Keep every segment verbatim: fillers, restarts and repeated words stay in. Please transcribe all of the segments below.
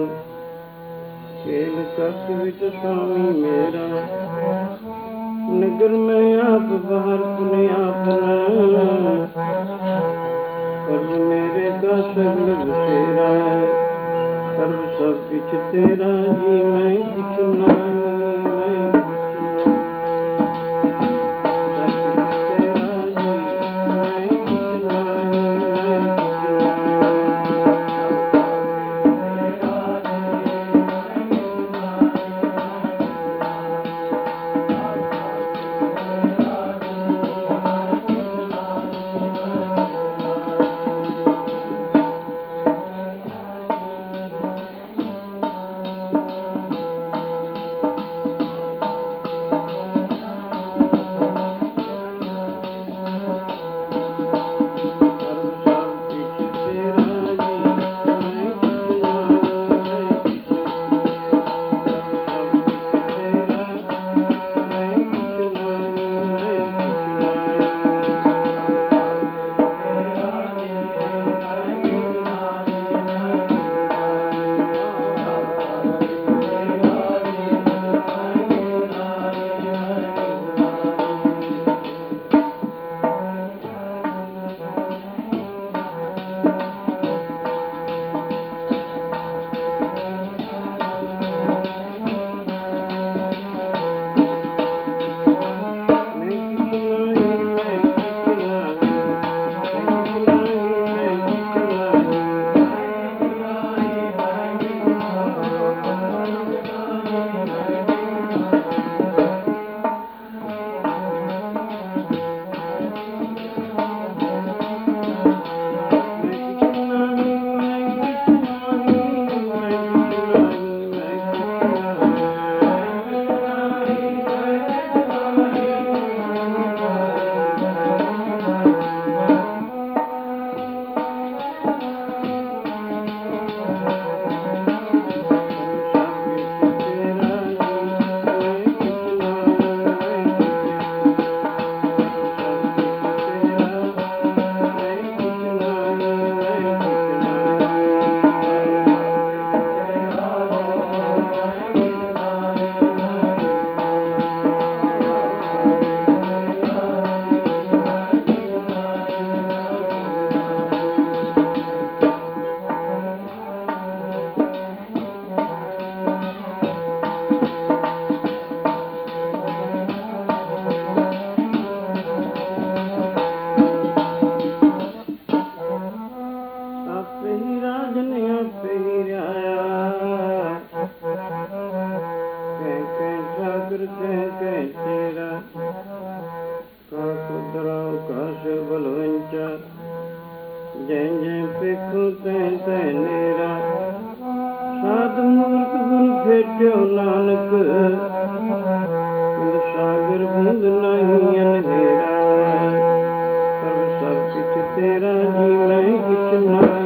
खेल कस विच स्वामी मेरा, नगर में आप बाहर पुने आपना, कर्ज मेरे का सगल बसेरा है, सर्व सब कुछ तेरा जी मैं कुछ नहीं। जय जय पेखो तैं तैं नेरा, साध मूर्ख गुरु भेटो नानक, बिन सागर बूंद नहीं अंधेरा, सर्व सब कुछ तेरा जी मैं कुछ नहीं।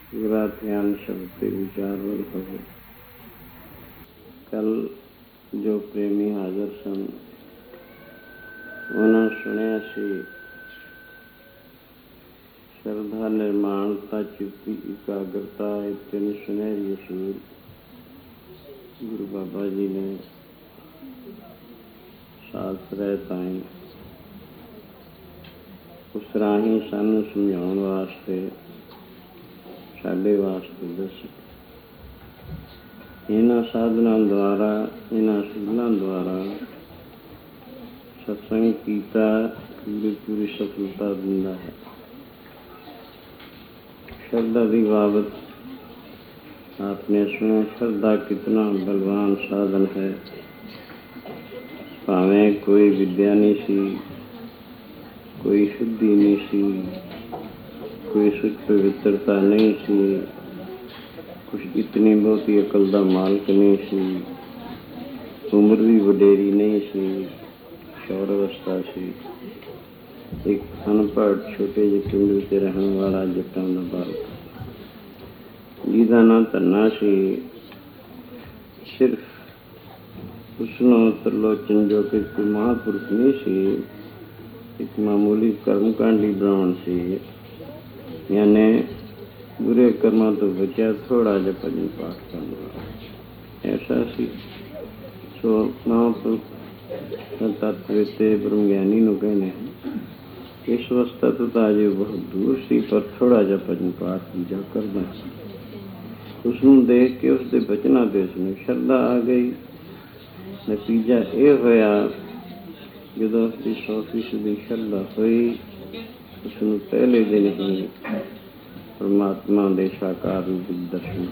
मेरा ध्यान शब्द पे विचार हो। कल जो प्रेमी हाजिर सन उन्होंने सुनिया सी श्रद्धा निर्माणता चित्ती एकाग्रता एक तीन सुनहरी असूल गुरु बाबा जी ने साथ रहताई उस राही सानू समझाने वास्ते साडे वास्ते दस इन्हां साधना द्वारा इन्हां सिद्धों द्वारा सत्संग कीता पूरी पूरी सफलता दिंदा है। श्रद्धा की बाबत आपने सुना, श्रद्धा कितना बलवान साधन है। भावें कोई विद्या नहीं सी, कोई शुद्धि नहीं सी, कोई सुख पवित्रता नहीं सी, कुछ इतनी बहुत ही अकल का मालिक नहीं सी, उम्र भी वडेरी नहीं सी, शौर अवस्था सी, एक अनपढ़ छोटे ਜਿਹੇ पिंड ਵਿੱਚ रहने वाला जट्टां ਦਾ बालक ਜਿਹਦਾ ਨਾਂ ਧੰਨਾ ਸੀ। सिर्फ उसनों त्रिलोचन जो कि कोई महापुरुष नहीं सी, एक मामूली कर्मकांडी ब्राह्मण से, यानी बुरे कर्मों तो बचा थोड़ा जा भजन पाठ करना ऐसा सी। सो महापुरुष तत्ववेते ब्रह्म ज्ञानी नूं कहने हैं। इस अवस्था तो अजे बहुत दूर सी, पर थोड़ा जा भजन पाठ पूजा करना। उसनूं देख के उसके बचना ते उसनूं श्रद्धा आ गई। नतीजा यह होया जदों उसकी सौ फीसदी श्रद्धा हुई, उसनूं पहले दिन ही परमात्मा दे साकार रूप दर्शन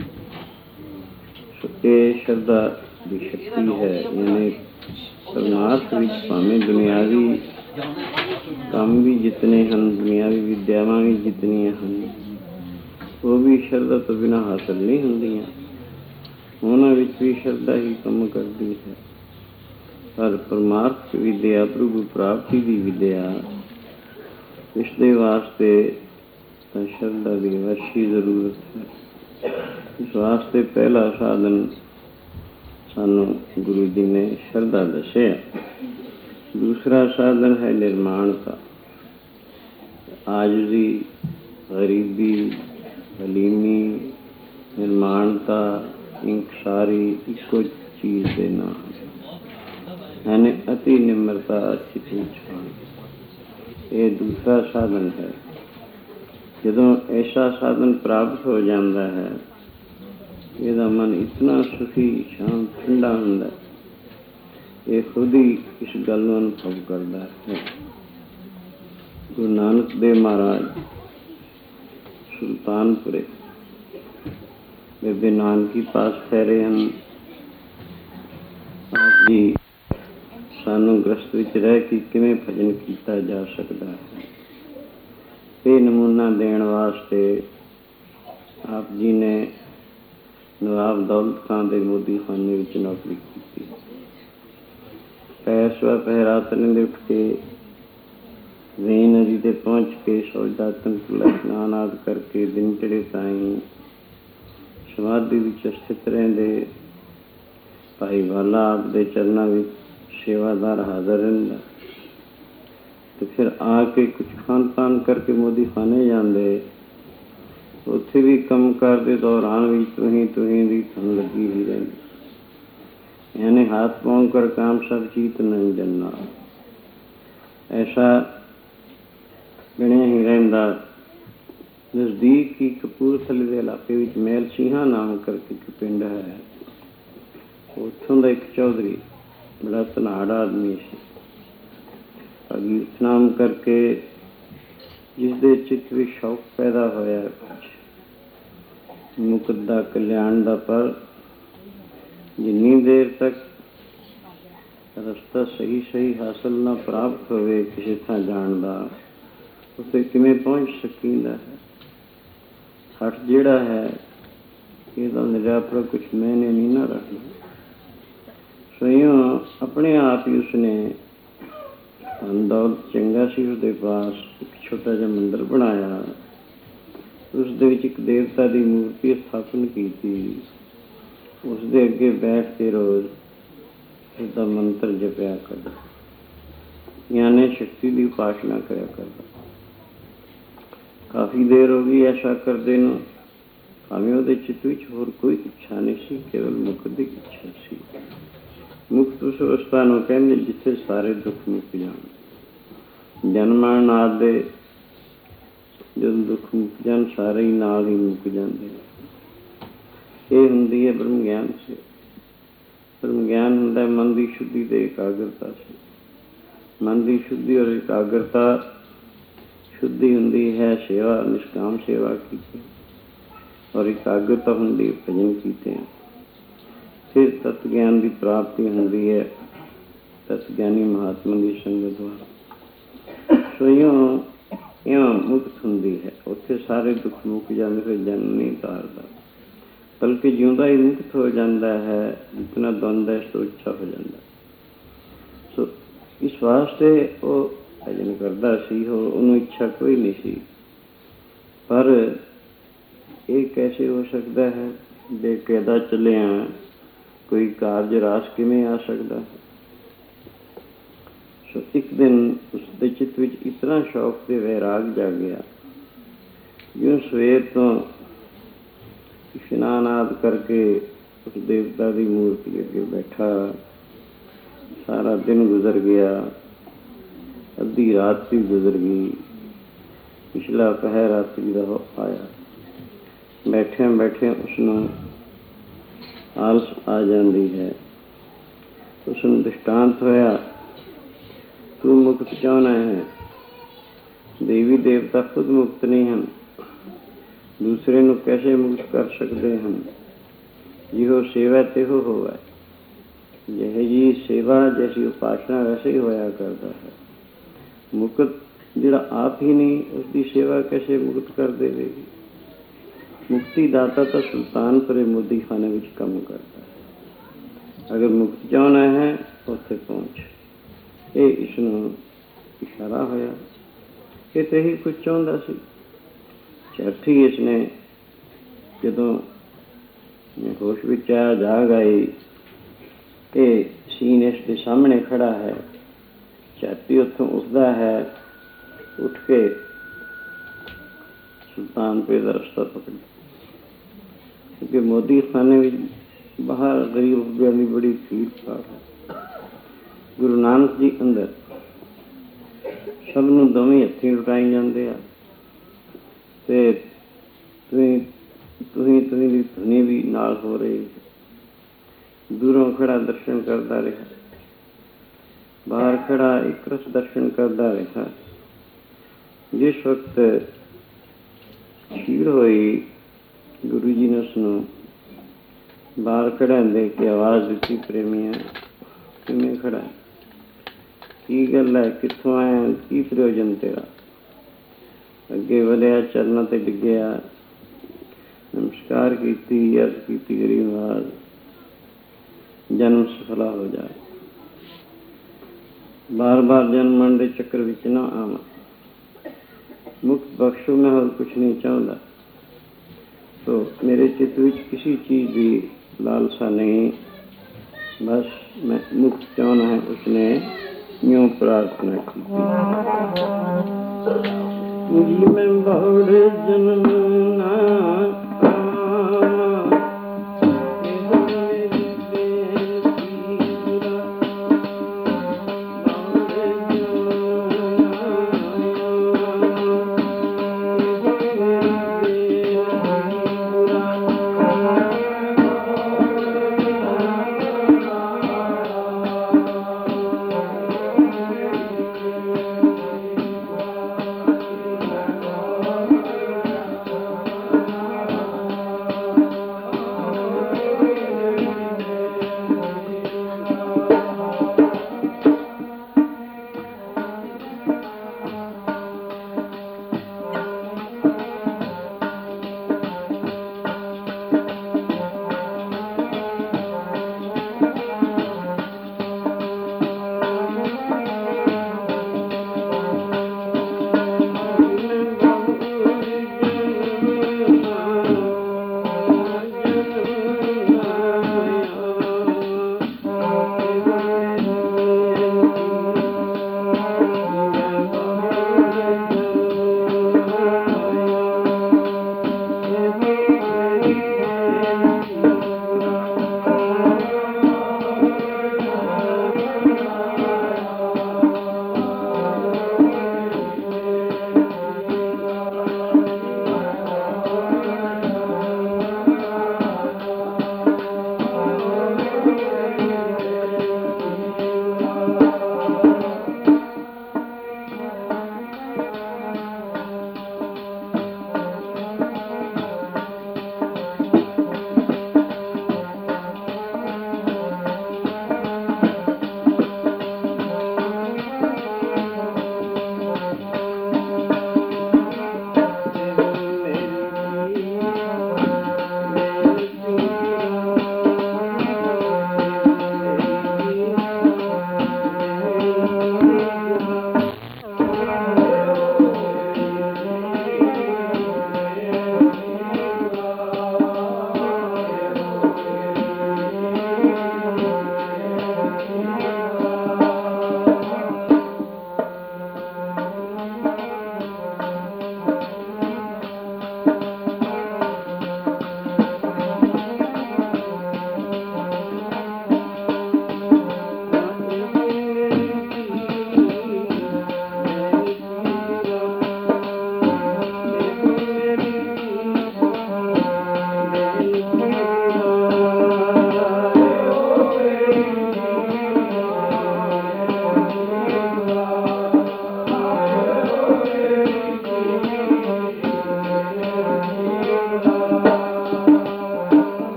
हो। ये श्रद्धा की शक्ति है। यानी परमार्थ विच भावें दुनियावी काम भी जितने हैं, दुनियावी विद्यावां भी जितनियां हैं, वो भी श्रद्धा तो बिना हासिल नहीं होंदियां। उन्हां विच भी श्रद्धा ही काम करती है। पर परमार्थ विद्या, प्रभु प्राप्ति की विद्या, इसके वास्ते तो श्रद्धा की अवश्य जरूरत है। इस वास्ते पहला साधन सानू गुरु जी ने श्रद्धा दसिया। दूसरा साधन है निर्माणता, आजिज़ी, गरीबी, हलीमी, निर्माणता, इंकसारी इको चीज़ देना, यानी अति निम्रता, अच्छी पहचान। ये दूसरा साधन है। जदों ऐसा साधन प्राप्त हो जाता है, यदा मन इतना सुखी, शांत, ठंडा होंदा है, ये खुद ही इस गल नूं अनुभव करता है। गुरु नानक देव महाराज सुल्तानपुरे बेबे नानकी पास ठहरे हैं। आप जी सानू ग्रस्त विच रह के किवें भजन किया जा सकता है, ये नमूना देण वास्ते आप जी ने नवाब दौलत खान के मोदी खाने विच नौकरी की। पैसवा पहरातन दे उठ के वे नदी ते पहुँच के सौदा तंकुला स्नान आदि करके दिन चढ़े ताई समाधि विच स्थित रहंदे। भाई वाला आपके चरणों में सेवादार हाजिर रहंदा, तो फिर आके कुछ खान पान करके मोदी खाने जाते। उत्थे भी कम करते दौरान भी तुही तुही की धुन लगी ही रहती, यानी हाथ पाँव कर काम सब चीत नहीं जन्ना, ऐसा गणिया ही रहता। नज़दीक ही कपूरथले के इलाके में महल सिंहा नाम करके एक पिंड है, उत्थों का एक चौधरी बड़ा धनाड़ा आदमी से अगीत नाम करके, जिसके चित्त भी शौक पैदा होया मुकदा कल्याण का। पर जिन्नी देर तक रास्ता सही सही हासिल ना प्राप्त होवे किसी थां जाण दा, उसे किवें पहुँच सकींदा है। हट जिहड़ा है इहदा निरापरा कुछ मैंने नहीं ना रखना। स्वयं अपने आप ही उसने धन दौलत चंगा सी उसके पास एक छोटा जिहा मंदिर बनाया, ਉਸ ਦੇ ਵਿੱਚ ਇੱਕ ਦੇਵਤਾ ਦੀ ਮੂਰਤੀ ਸਥਾਪਨ ਕੀਤੀ। ਉਸ ਦੇ ਅੱਗੇ ਬੈਠ ਕੇ ਰੋਜ਼ ਉਸਦਾ ਮੰਤਰ ਜਪਿਆ ਕਰਦਾ, ਗਿਆਨੇ ਸ਼ਕਤੀ ਦੀ ਉਪਾਸਨਾ ਕਰਿਆ ਕਰਦਾ। ਕਾਫੀ ਦੇਰ ਹੋ ਗਈ ਐਸਾ ਕਰਦੇ ਨੂੰ। ਭਾਵੇਂ ਉਹਦੇ ਚਿੱਤ ਵਿੱਚ ਹੋਰ ਕੋਈ ਇੱਛਾ ਨਹੀਂ ਸੀ, ਕੇਵਲ ਮੁਕਤ ਦੀ ਇੱਛਾ ਸੀ। ਮੁਕਤ ਉਸ ਅਵਸਥਾ ਨੂੰ ਕਹਿੰਦੇ ਜਿੱਥੇ ਸਾਰੇ ਦੁੱਖ ਮੁੱਕ ਜਾਣ। ਜਨਮ ਮਰਨ ਆਦਿ ਦੇ ਜਦੋਂ ਦੁੱਖ ਮੁੱਕ ਜਾਣ, ਸਾਰੇ ਹੀ ਨਾਲ ਹੀ ਮੁੱਕ ਜਾਂਦੇ ਨੇ। ਇਹ ਹੁੰਦੀ ਹੈ ਬ੍ਰਹਮ ਗਿਆਨ ਸੇ। ਬ੍ਰਹਮ ਗਿਆਨ ਹੁੰਦਾ ਹੈ ਮਨ ਦੀ ਸ਼ੁੱਧੀ ਤੇ ਇਕਾਗਰਤਾ ਸੇ। ਮਨ ਦੀ ਸ਼ੁੱਧੀ ਔਰ ਇਕਾਗਰਤਾ, ਸ਼ੁੱਧੀ ਹੁੰਦੀ ਹੈ ਸੇਵਾ, ਨਿਸ਼ਕਾਮ ਸੇਵਾ ਕੀਤੀ, ਔਰ ਇਕਾਗਰਤਾ ਹੁੰਦੀ ਹੈ ਭਜਨ ਕੀਤੇ। ਫਿਰ ਤਤ ਗਿਆਨ ਦੀ ਪ੍ਰਾਪਤੀ ਹੁੰਦੀ ਹੈ ਤਤ ਗਿਆਨੀ ਮਹਾਤਮਾ ਦੀ ਸੰਗਤ ਦੁਆਰਾ। ਸੋ ਇਉਂ ਇਉਂ ਮੁਕਤ ਹੁੰਦੀ ਹੈ। ਉੱਥੇ ਸਾਰੇ ਦੁੱਖ ਮੁੱਕ ਜਾਂਦੇ, ਫਿਰ ਜਨਮ ਨਹੀਂ ਤਾਰਦਾ, ਬਲਕਿ ਜਿਉਂਦਾ ਹੀ ਮੁਕਤ ਹੋ ਜਾਂਦਾ ਹੈ। ਜਿਤਨਾ ਦਵੰਦ ਹੈ ਇਸ ਤੋਂ ਇੱਛਾ ਹੋ ਜਾਂਦਾ। ਸੋ ਇਸ ਵਾਸਤੇ ਉਹ ਭਜਨ ਕਰਦਾ ਸੀ। ਉਹ ਉਹਨੂੰ ਇੱਛਾ ਕੋਈ ਨਹੀਂ ਸੀ। ਪਰ ਇਹ ਕੈਸੇ ਹੋ ਸਕਦਾ ਹੈ? ਬੇਕਾਇਦਾ ਚੱਲਿਆ ਕੋਈ ਕਾਰਜ ਰਾਸ ਕਿਵੇਂ ਆ ਸਕਦਾ ਹੈ? ਸੋ ਇੱਕ ਦਿਨ ਉਸਦੇ ਚਿੱਤ ਵਿੱਚ ਇਤਨਾ ਸ਼ੌਕ ਤੇ ਵੈਰਾਗ ਜਾਗਿਆ, ਜਿਉਂ ਸਵੇਰ ਤੋਂ ਇਸ਼ਨਾਨ ਆਦਿ ਕਰਕੇ ਉਸ ਦੇਵਤਾ ਦੀ ਮੂਰਤੀ ਅੱਗੇ ਬੈਠਾ। ਸਾਰਾ ਦਿਨ ਗੁਜ਼ਰ ਗਿਆ, ਅੱਧੀ ਰਾਤ ਵੀ ਗੁਜ਼ਰ ਗਈ, ਪਿਛਲਾ ਪਹਿਰ ਰਾਤਰੀ ਦਾ ਆਇਆ। ਬੈਠਿਆਂ ਬੈਠਿਆਂ ਉਸਨੂੰ ਆਲਸ ਆ ਜਾਂਦੀ ਹੈ। ਉਸਨੂੰ ਦ੍ਰਿਸ਼ਟਾਂਤ ਹੋਇਆ, ਤੂੰ ਮੁਕਤ ਚਾਹੁੰਦਾ ਹੈ। ਦੇਵੀ ਦੇਵਤਾ ਖੁਦ ਮੁਕਤ ਨਹੀਂ ਹਨ, ਦੂਸਰੇ ਨੂੰ ਕੈਸੇ ਮੁਕਤ ਕਰ ਸਕਦੇ ਹਨ? ਜਿਹੋ ਸੇਵਾ ਤਿਹੋ ਹੋਵੇ। ਜਿਹੇ ਜੀ ਸੇਵਾ ਜੈਸੀ ਉਪਾਸਨਾ ਵੈਸੇ ਹੀ ਹੋਇਆ ਕਰਦਾ ਹੈ। ਮੁਕਤ ਜਿਹੜਾ ਆਪ ਹੀ ਨਹੀਂ, ਉਸਦੀ ਸੇਵਾ ਕੈਸੇ ਮੁਕਤ ਕਰ ਦੇਵੇਗੀ? ਮੁਕਤੀ ਦਾਤਾ ਤਾਂ ਸੁਲਤਾਨਪੁਰੇ ਮੋਦੀ ਖਾਨੇ ਵਿੱਚ ਕੰਮ ਕਰਦਾ ਹੈ। ਅਗਰ ਮੁਕਤ ਚਾਹੁੰਦਾ ਹੈ ਉੱਥੇ ਪਹੁੰਚ। ਇਹ ਇਸਨੂੰ ਇਸ਼ਾਰਾ ਹੋਇਆ। ਇਹ ਤੇ ਹੀ ਕੁਝ ਚਾਹੁੰਦਾ ਸੀ। ਝੱਟ ਹੀ ਇਸਨੇ ਜਦੋਂ ਹੋਸ਼ ਵਿੱਚ ਆਇਆ, ਜਾਗ ਆਈ, ਇਹ ਸੀਨ ਇਸ ਦੇ ਸਾਹਮਣੇ ਖੜਾ ਹੈ। ਝੱਟ ਹੀ ਉੱਥੋਂ ਉੱਠਦਾ ਹੈ, ਉੱਠ ਕੇ ਸੁਲਤਾਨਪੁਰ ਦਾ ਰਸਤਾ ਪਕੜਦਾ। ਕਿਉਂਕਿ ਮੋਦੀ ਖਾਨੇ ਵਿੱਚ ਬਾਹਰ ਗਰੀਬ ਰੁਪਿਆਂ ਦੀ ਬੜੀ ਭੀੜ ਭਾੜ ਹੈ। ਗੁਰੂ ਨਾਨਕ ਜੀ ਅੰਦਰ ਸਭ ਨੂੰ ਦੋਵੇਂ ਹੱਥੀਂ ਲੁਟਾਈ ਜਾਂਦੇ ਆ। ਤੇ ਤੁਸੀਂ ਤੁਸੀਂ ਤੁਸੀਂ ਦੀ ਧੁਨੀ ਵੀ ਨਾਲ ਹੋ ਰਹੀ। ਦੂਰੋਂ ਖੜਾ ਦਰਸ਼ਨ ਕਰਦਾ ਰਿਹਾ, ਬਾਹਰ ਖੜਾ ਇੱਕ ਰਸ ਦਰਸ਼ਨ ਕਰਦਾ ਰਿਹਾ। ਜਿਸ ਵਕਤ ਭੀੜ ਹੋਈ, ਗੁਰੂ ਜੀ ਨੇ ਉਸਨੂੰ ਬਾਹਰ ਖੜਾ ਦੇ ਕੇ ਆਵਾਜ਼ ਦਿੱਤੀ, ਪ੍ਰੇਮੀਆਂ ਕਿਵੇਂ ਖੜਾ? ਕੀ ਗੱਲ ਹੈ? ਕਿੱਥੋਂ ਆਇਆ? ਕੀ ਪ੍ਰਯੋਜਨ ਤੇਰਾ? ਅੱਗੇ ਵਧਿਆ, ਚਰਨਾਂ ਤੇ ਡਿੱਗਿਆ, ਨਮਸਕਾਰ ਕੀਤੀ, ਅਰਜ਼ ਕੀਤੀ, ਗਰੀਬ ਨਵਾਜ਼ ਜਨਮ ਸਫਲਾ ਹੋ ਜਾਏ। ਬਾਰ ਬਾਰ ਜਨਮ ਮਰਨ ਦੇ ਚੱਕਰ ਵਿੱਚ ਨਾ ਆਵਾਂ। ਮੁਕਤ ਬਖਸ਼ੋ, ਮੈਂ ਹੋਰ ਕੁਛ ਨਹੀਂ ਚਾਹੁੰਦਾ। ਤੋ ਮੇਰੇ ਚਿੱਤ ਵਿੱਚ ਕਿਸੇ ਚੀਜ਼ ਦੀ ਲਾਲਸਾ ਨਹੀਂ, ਬਸ ਮੈਂ ਮੁਕਤ ਚਾਹੁੰਦਾ ਹੈ। ਉਸਨੇ ਇਉਂ ਪ੍ਰਾਰਥਨਾ ਕੀਤੀ। ਜੀ ਮੈਂ ਬੌੜ ਜਨਮ ਨਾ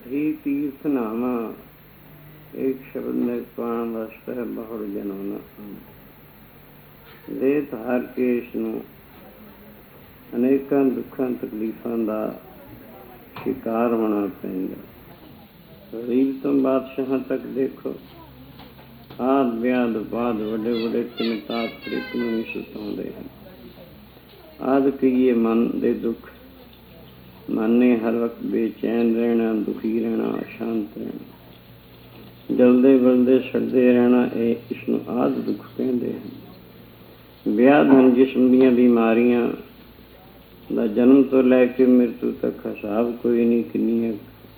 ही तीर्थ नामा, एक शब्द में पाण वास्ता है बहुड़ जनाना। देह धार के इसनों अनेकों दुखों तकलीफों का शिकार होना पैंदा। गरीब तो बादशाह तक देखो, आद ब्याद बाद बड़े बड़े चिंताप तरीक नहीं सताते हैं। आद कहिए मन दे दुख, मन ने हर वक्त बेचैन रहना, दुखी रहना, अशांत रहना, जलदे बलदे सड़ते रहना, ये इसनों आद दुख कहते हैं। ब्याद हैं जिस्म दीयां बीमारियां दा जन्म तो लैके मृत्यु तक हिसाब कोई नहीं किन्नी है,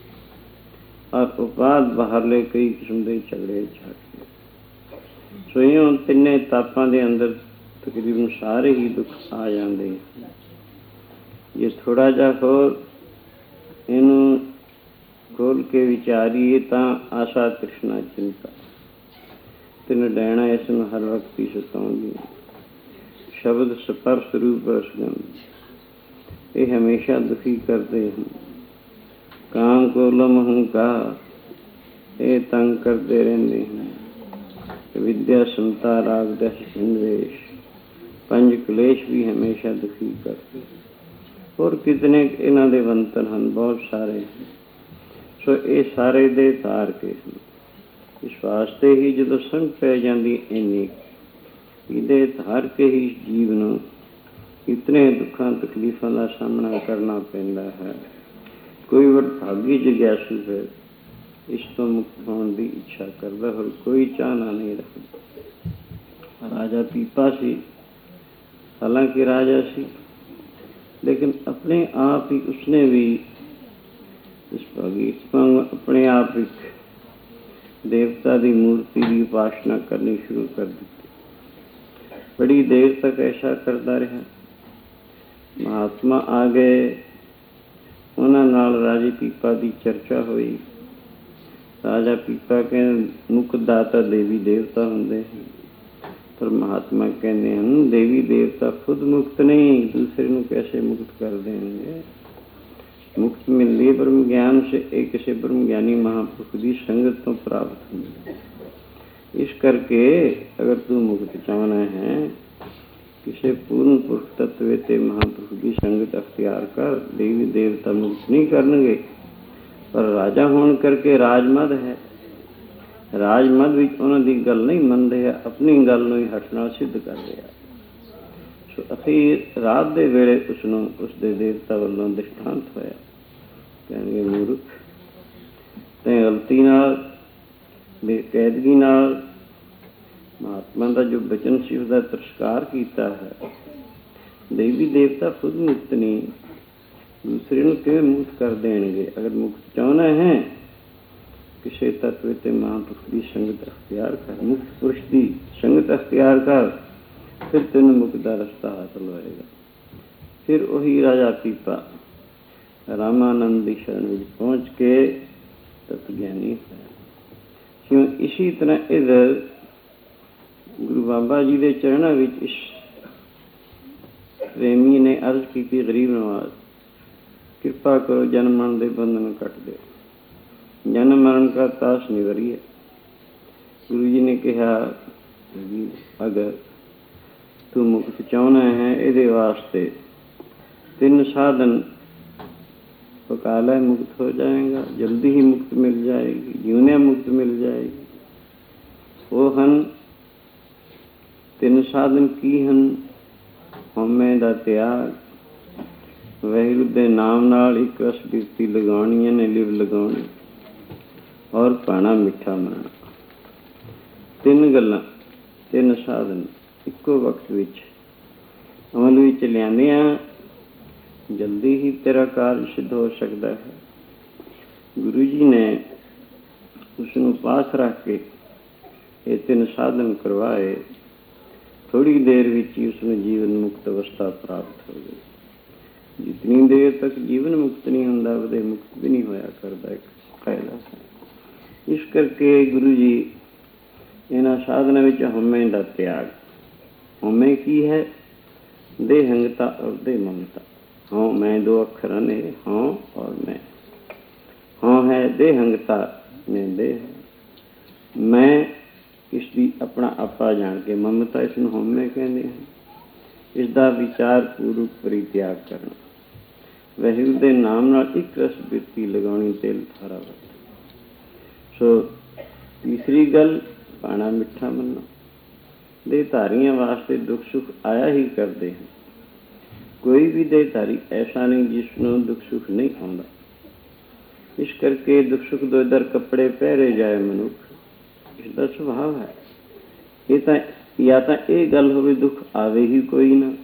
और उपाद बाहरले कई किस्म के झगड़े झाके। सो इं तिन्ने तापां दे अंदर तकरीबन सारे ही दुख आ जाते हैं। जे थोड़ा जा होर इनू खोल के विचारीए तां आशा तृष्णा चिंता तिन डैना इसनूं हर वक्त ही सताउंदी। शब्द स्पर्श रूप रसगंध ये हमेशा दुखी करते हैं। काम को लम हंकार ये तंग करते रहते हैं। विद्या समता राग दस इंद्रेश पंज क्लेश भी हमेशा दुखी करते हैं। और कितने इन्हां दे बंतन हैं, बहुत सारे हैं। सो ये सारे दे तार के हैं। इस वास्ते ही जो संग पै जाती इन्नी इहदे तार के ही जीव नूं इतने दुखों तकलीफों का सामना करना पैंदा है। कोई वडभागी जिज्ञासु है, इस तो मुक्त होने की इच्छा करता, और कोई चाहना नहीं रखता। राजा पीपा सी, हालांकि राजा सी, लेकिन अपने आप ही उसने भी इस भगीरथ वांग अपने आप ही देवता की मूर्ति की उपासना करनी शुरू कर दी। बड़ी देर तक ऐसा करता रहा। महात्मा आ गए, उन्हां नाल राजे पीपा की चर्चा हुई। राजा पीपा के मुख दाता देवी देवता होंदे हैं, पर महात्मा कहते हैं देवी देवता खुद मुक्त नहीं, दूसरे को कैसे मुक्त कर देंगे। मुक्त मिलती है ब्रह्म ज्ञान से, एक किसी ब्रह्म ज्ञानी महापुरुष की संगत तो प्राप्त होती। इस करके अगर तू मुक्त चाहना है, किसी पूर्ण पुरुष तत्व ते महापुरुष की संगत अख्तियार कर। देवी देवता मुक्त नहीं करनगे, पर राजा होने करके राजमद है। राजमद भी उन्होंने गल नहीं मनते है, अपनी गल नूं ही हटना सिद्ध कर दिया। सो अखीर रात दे वेले उसनूं उसदे देवता वालों दृष्टांत होया। कहणगे मूर्ख, तैं गलती नाल बेकैदगी नाल महात्मा का जो बचन सी उसका तिरस्कार किया है। देवी देवता खुद मुक्त नहीं, दूसरे को किवें मुक्त कर देंगे। अगर मुक्त चाहना है, किसी तत्व ते महापुरुष की संगत अख्तियार कर, मुक्त पुरुष की संगत अख्तियार कर, फिर तेन मुक्त का रास्ता हासिल होएगा। फिर वही राजा पीपा रामानंद की शरण में पहुँच के तत्वज्ञानी है। क्यों इसी तरह इधर गुरु बाबा जी के चरणों में इस प्रेमी ने अर्ज की कि गरीब नवाज कृपा करो, जन्म मरण के बंधन कट दो, जन्म मरण का ताश निवरिए। गुरु जी ने कहा अगर तू मुक्त चाहना है, ये वास्ते तीन साधन पका ले, मुक्त हो जाएगा, जल्दी ही मुक्त मिल जाएगी, जीवने मुक्त मिल जाएगी। वो हन तीन साधन की हन, हमें दा त्याग, वाहिगुरू दे नाम नाल एक रस बिरती लगानी ने लिव लगानी, और पाना मिठा मरना। तीन गल्लां, तीन साधन इक्को वक्त विच अमल विच लिआंदियां, जल्दी ही तेरा कार्य सिद्ध हो सकता है। गुरु जी ने उसनूं पास रख के ये तीन साधन करवाए। थोड़ी देर विच ही उसनूं जीवन मुक्त अवस्था प्राप्त हो गई। जितनी देर तक जीवन मुक्त नहीं हुंदा, उहदे मुक्त भी नहीं होया करदा। एक फायदा है। इस करके गुरु जी इन्हां साधनां विच हमें दा त्याग, हमें की है देहंगता और देह ममता। हाँ मैं दो अक्षर ने, हाँ और मैं। हाँ है ਦੇਹੰਗਤਾ ਨੇ ਦੇਹ, ਮੈਂ ਇਸ ਦੀ ਆਪਣਾ ਆਪਾ ਜਾਣ ਕੇ, ਮਮਤਾ ਇਸ ਨੂੰ ਹਉਮੈ ਕਹਿੰਦੇ ਹਨ, ਇਸ ਦਾ ਵਿਚਾਰ ਪੂਰਵਕ ਪਰਿਤਿਆਗ ਕਰਨਾ, ਵਾਹਿਗੁਰੂ ਦੇ ਨਾਮ ਨਾਲ ਇੱਕ ਰਸ ਬਿਰਤੀ ਲਗਾਉਣੀ, ਤੇਲ ਥਾਰਾ ਵਰਤ। ਸੋ ਤੀਸਰੀ ਗੱਲ, ਪਾਣਾ ਮਿੱਠਾ ਮੰਨਣਾ। ਦੇਹਧਾਰੀਆਂ ਵਾਸਤੇ ਦੁੱਖ ਸੁੱਖ ਆਇਆ ਹੀ ਕਰਦੇ ਹਨ। ਕੋਈ ਵੀ ਦੇਹਧਾਰੀ ਐਸਾ ਨਹੀਂ ਜਿਸ ਨੂੰ ਦੁੱਖ ਸੁੱਖ ਨਹੀਂ ਆਉਂਦਾ। ਇਸ ਕਰਕੇ ਦੁੱਖ ਸੁੱਖ ਦੋ ਇਧਰ ਕੱਪੜੇ ਪਹਿਰੇ ਜਾਏ ਮਨੁੱਖ, ਇਸਦਾ ਸੁਭਾਵ ਹੈ। ਇਹ ਤਾਂ ਜਾਂ ਤਾਂ ਇਹ ਗੱਲ ਹੋਵੇ ਦੁੱਖ ਆਵੇ ਹੀ ਕੋਈ ਨਾ,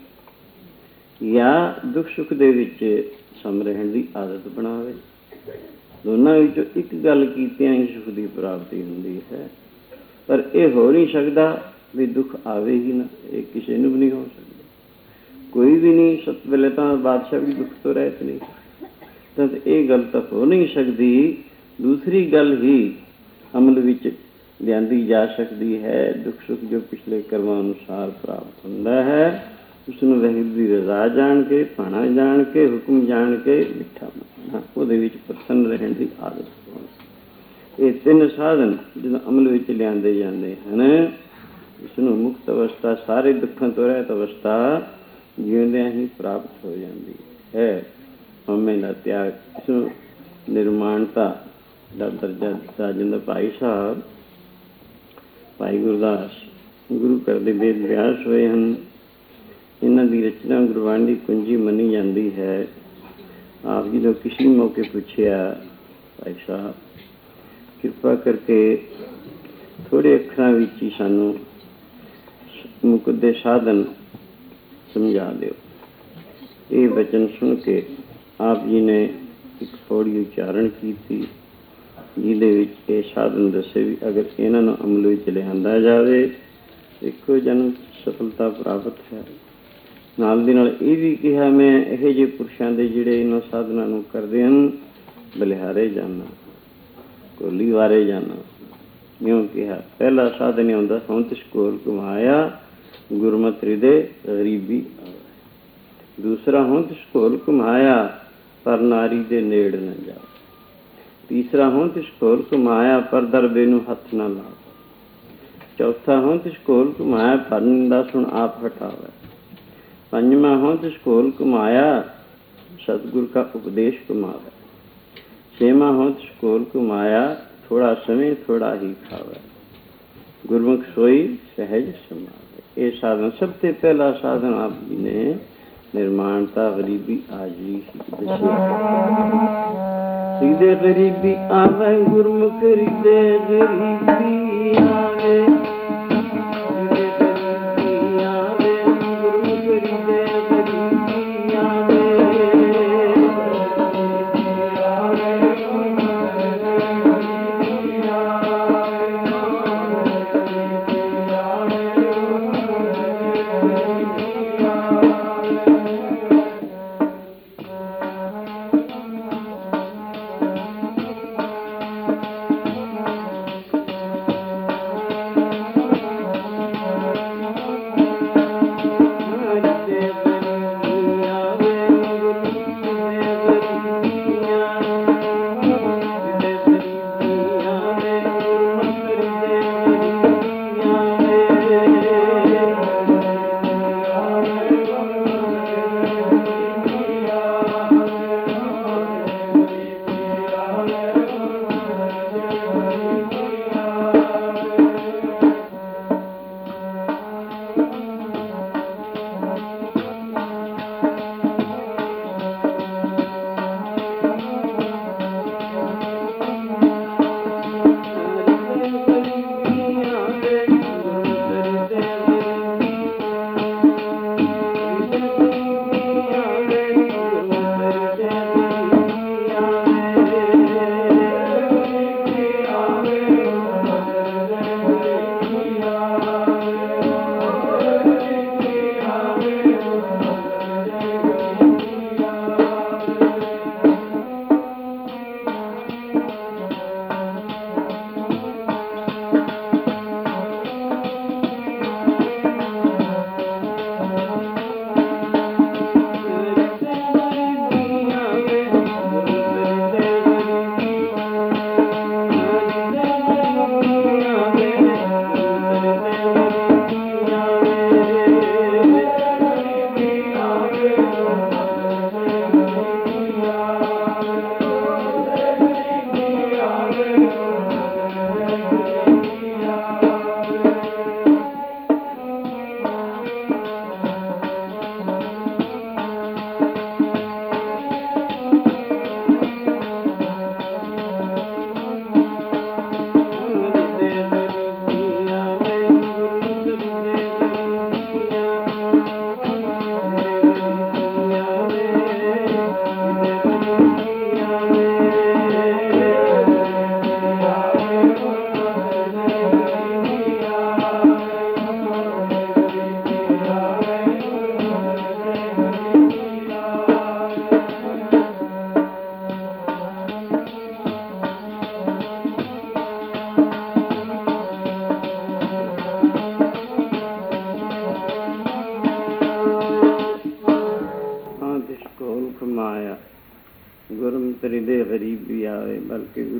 ਜਾਂ ਦੁੱਖ ਸੁੱਖ ਦੇ ਵਿੱਚ ਸਮ ਰਹਿਣ ਦੀ ਆਦਤ ਬਣਾਵੇ। ਦੋਨਾਂ ਵਿੱਚੋਂ ਇੱਕ ਗੱਲ ਕੀਤਿਆਂ ਹੀ ਸੁੱਖ ਦੀ ਪ੍ਰਾਪਤੀ ਹੁੰਦੀ ਹੈ। ਪਰ ਇਹ ਹੋ ਨਹੀਂ ਸਕਦਾ ਵੀ ਦੁੱਖ ਆਵੇ ਹੀ ਨਾ, ਇਹ ਕਿਸੇ ਨੂੰ ਵੀ ਨਹੀਂ ਹੋ ਸਕਦਾ। ਕੋਈ ਵੀ ਨਹੀਂ, ਸਭ ਵੇਲੇ ਤਾਂ ਬਾਦਸ਼ਾਹ ਵੀ ਦੁੱਖ ਤੋਂ ਰਹਿਤ ਨਹੀਂ, ਤਾਂ ਇਹ ਗੱਲ ਤਾਂ ਹੋ ਨਹੀਂ ਸਕਦੀ। ਦੂਸਰੀ ਗੱਲ ਹੀ ਅਮਲ ਵਿੱਚ ਲਿਆਂਦੀ ਜਾ ਸਕਦੀ ਹੈ। ਦੁੱਖ ਸੁੱਖ ਜੋ ਪਿਛਲੇ ਕਰਮਾਂ ਅਨੁਸਾਰ ਪ੍ਰਾਪਤ ਹੁੰਦਾ ਹੈ, ਉਸਨੂੰ ਵਾਹਿਗੁਰੂ ਦੀ ਰਜ਼ਾ ਜਾਣ ਕੇ, ਭਾਣਾ ਜਾਣ ਕੇ, ਹੁਕਮ ਜਾਣ ਕੇ ਮਿੱਠਾ ਮੰਨਣਾ, ਉਹਦੇ ਵਿੱਚ ਪ੍ਰਸੰਨ ਰਹਿਣ ਦੀ ਆਦਤ ਪਾਉਣੀ। ਇਹ ਤਿੰਨ ਸਾਧਨ ਜਦੋਂ ਅਮਲ ਵਿੱਚ ਲਿਆਂਦੇ ਜਾਂਦੇ ਹਨ, ਇਸਨੂੰ ਮੁਕਤ ਅਵਸਥਾ, ਸਾਰੇ ਦੁੱਖਾਂ ਤੋਂ ਰਹਿਤ ਅਵਸਥਾ ਜਿਉਂਦਿਆਂ ਹੀ ਪ੍ਰਾਪਤ ਹੋ ਜਾਂਦੀ ਹੈ। ਹਉਮੈ ਦਾ ਤਿਆਗ, ਇਸਨੂੰ ਨਿਰਮਾਣਤਾ ਦਾ ਦਰਜਾ ਦਿੱਤਾ ਜਾਂਦਾ। ਭਾਈ ਸਾਹਿਬ ਭਾਈ ਗੁਰਦਾਸ ਗੁਰੂ ਘਰ ਦੇ ਵੇਦ ਵਿਆਸ ਹੋਏ ਹਨ। ਇਹਨਾਂ ਦੀ ਰਚਨਾ ਗੁਰਬਾਣੀ ਦੀ ਕੁੰਜੀ ਮੰਨੀ ਜਾਂਦੀ ਹੈ। ਆਪ ਜੀ ਨੂੰ ਕਿਸੇ ਮੌਕੇ ਪੁੱਛਿਆ, ਭਾਈ ਸਾਹਿਬ ਕਿਰਪਾ ਕਰਕੇ ਥੋੜ੍ਹੇ ਅੱਖਰਾਂ ਵਿੱਚ ਹੀ ਸਾਨੂੰ ਮੁਕਤ ਦੇ ਸਾਧਨ ਸਮਝਾ ਦਿਓ। ਇਹ ਵਚਨ ਸੁਣ ਕੇ ਆਪ ਜੀ ਨੇ ਇੱਕ ਥੋੜ੍ਹੀ ਉਚਾਰਨ ਕੀਤੀ, ਜਿਹਦੇ ਵਿੱਚ ਇਹ ਸਾਧਨ ਦੱਸੇ ਵੀ ਅਗਰ ਇਹਨਾਂ ਨੂੰ ਅਮਲ ਵਿੱਚ ਲਿਆਂਦਾ ਜਾਵੇ, ਇੱਕੋ ਜਨਮ ਸਫਲਤਾ ਪ੍ਰਾਪਤ ਹੈ। ਨਾਲ ਦੀ ਨਾਲ ਇਹ ਵੀ ਕਿਹਾ, ਮੈਂ ਇਹੋ ਜਿਹੇ ਪੁਰਸ਼ਾਂ ਦੇ ਜਿਹੜੇ ਇਹਨਾਂ ਸਾਧਨਾਂ ਨੂੰ ਕਰਦੇ ਹਨ ਬਲਿਹਾਰੇ ਜਾਣਾ, ਕੋਲੀ ਵਾਰੇ ਜਾਣਾ। ਕਿਉਂ ਕਿਹਾ? ਪਹਿਲਾ ਸਾਧਨ ਆਉਂਦਾ, ਹੁਣ ਤਿਸ ਕੋਲ ਕਮਾਇਆ ਗੁਰਮਤਿ ਹਿਰਦੇ ਗਰੀਬੀ ਆਵੇ। ਦੂਸਰਾ, ਹੁਣ ਤਿਸ ਕੋਲ ਕਮਾਇਆ ਪਰ ਨਾਰੀ ਦੇ ਨੇੜ ਨਾ ਜਾਵੇ। ਤੀਸਰਾ, ਹੁਣ ਤਿਸ ਕੋਲ ਕਮਾਇਆ ਪਰ ਦਰਬੇ ਨੂੰ ਹੱਥ ਨਾ ਲਾਵੇ। ਚੌਥਾ, ਹੁਣ ਤਿਸ ਕੋਲ ਕਮਾਇਆ ਪਰ ਨਿੰਦਾ ਸੁਣ ਆਪ ਹਟਾਵੇ। ਪੰਜਵਾਂ, ਹੁਣ ਤਿਸ ਕੋਲ ਕਮਾਇਆ ਸਤਿਗੁਰ ਕਾ ਉਪਦੇਸ਼ ਕਮਾਵੇ। ਛੇਵਾਂ, ਹੁਣ ਤਿਸ ਕੋਲ ਕਮਾਇਆ ਥੋੜਾ ਸਮੇਂ ਥੋੜਾ ਹੀ ਖਾਵੇ। ਗੁਰਮੁਖ ਸੋਈ ਸਹਿਜ ਸਮਾਵੇ। ਇਹ ਸਾਧਨ ਸਭ ਤੋਂ ਪਹਿਲਾ ਸਾਧਨ ਆਪ ਜੀ ਨੇ ਨਿਰਮਾਣਤਾ ਗਰੀਬੀ ਆਜੀ ਦੱਸਿਆ। ਹਿਰਦੇ ਗਰੀਬੀ ਆਵੇ, ਗੁਰਮੁਖ ਹਿਰਦੇ ਗਰੀਬੀ ਆਵੇ।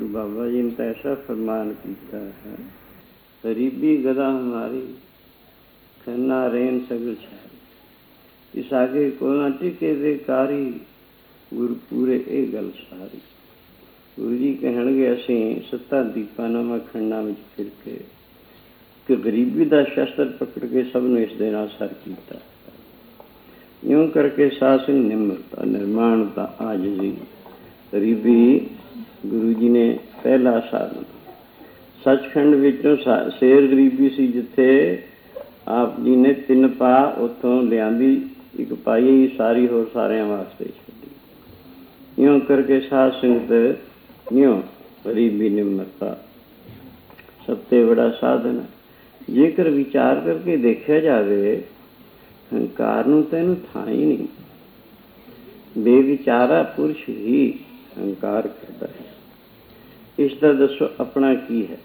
बाबा जी ने तो ऐसा फरमान किया है, गरीबी गदा हमारी खन्ना रेन सगल छारी, इस आगे को ना टिके दे कारी, गुरु पूरे ए गल सारी। गुरु जी कहणगे असीं सत्ता दीपां नाल खंडा विच फिर के कि गरीबी का शस्त्र पकड़ के सब ने इस दे नाल सर कीता। यूं करके साध संग निम्रता, निर्माणता, आजिज़ी, गरीबी गुरु जी ने पहला साधन। सचखंड विचों शेर गरीबी सी जिथे आप जी ने तीन पा उतों लियांदी, एक पाई सारी होर सारियां वास्ते छड्डी। यूं करके साध संगत न्यों गरीबी निम्रता सबते बड़ा साधन है। जेकर विचार करके देखा जाए, हंकार नूं तां इहनूं थां ही नहीं। बेविचारा पुरुष ही हंकार करता है। इसका दसो अपना की है?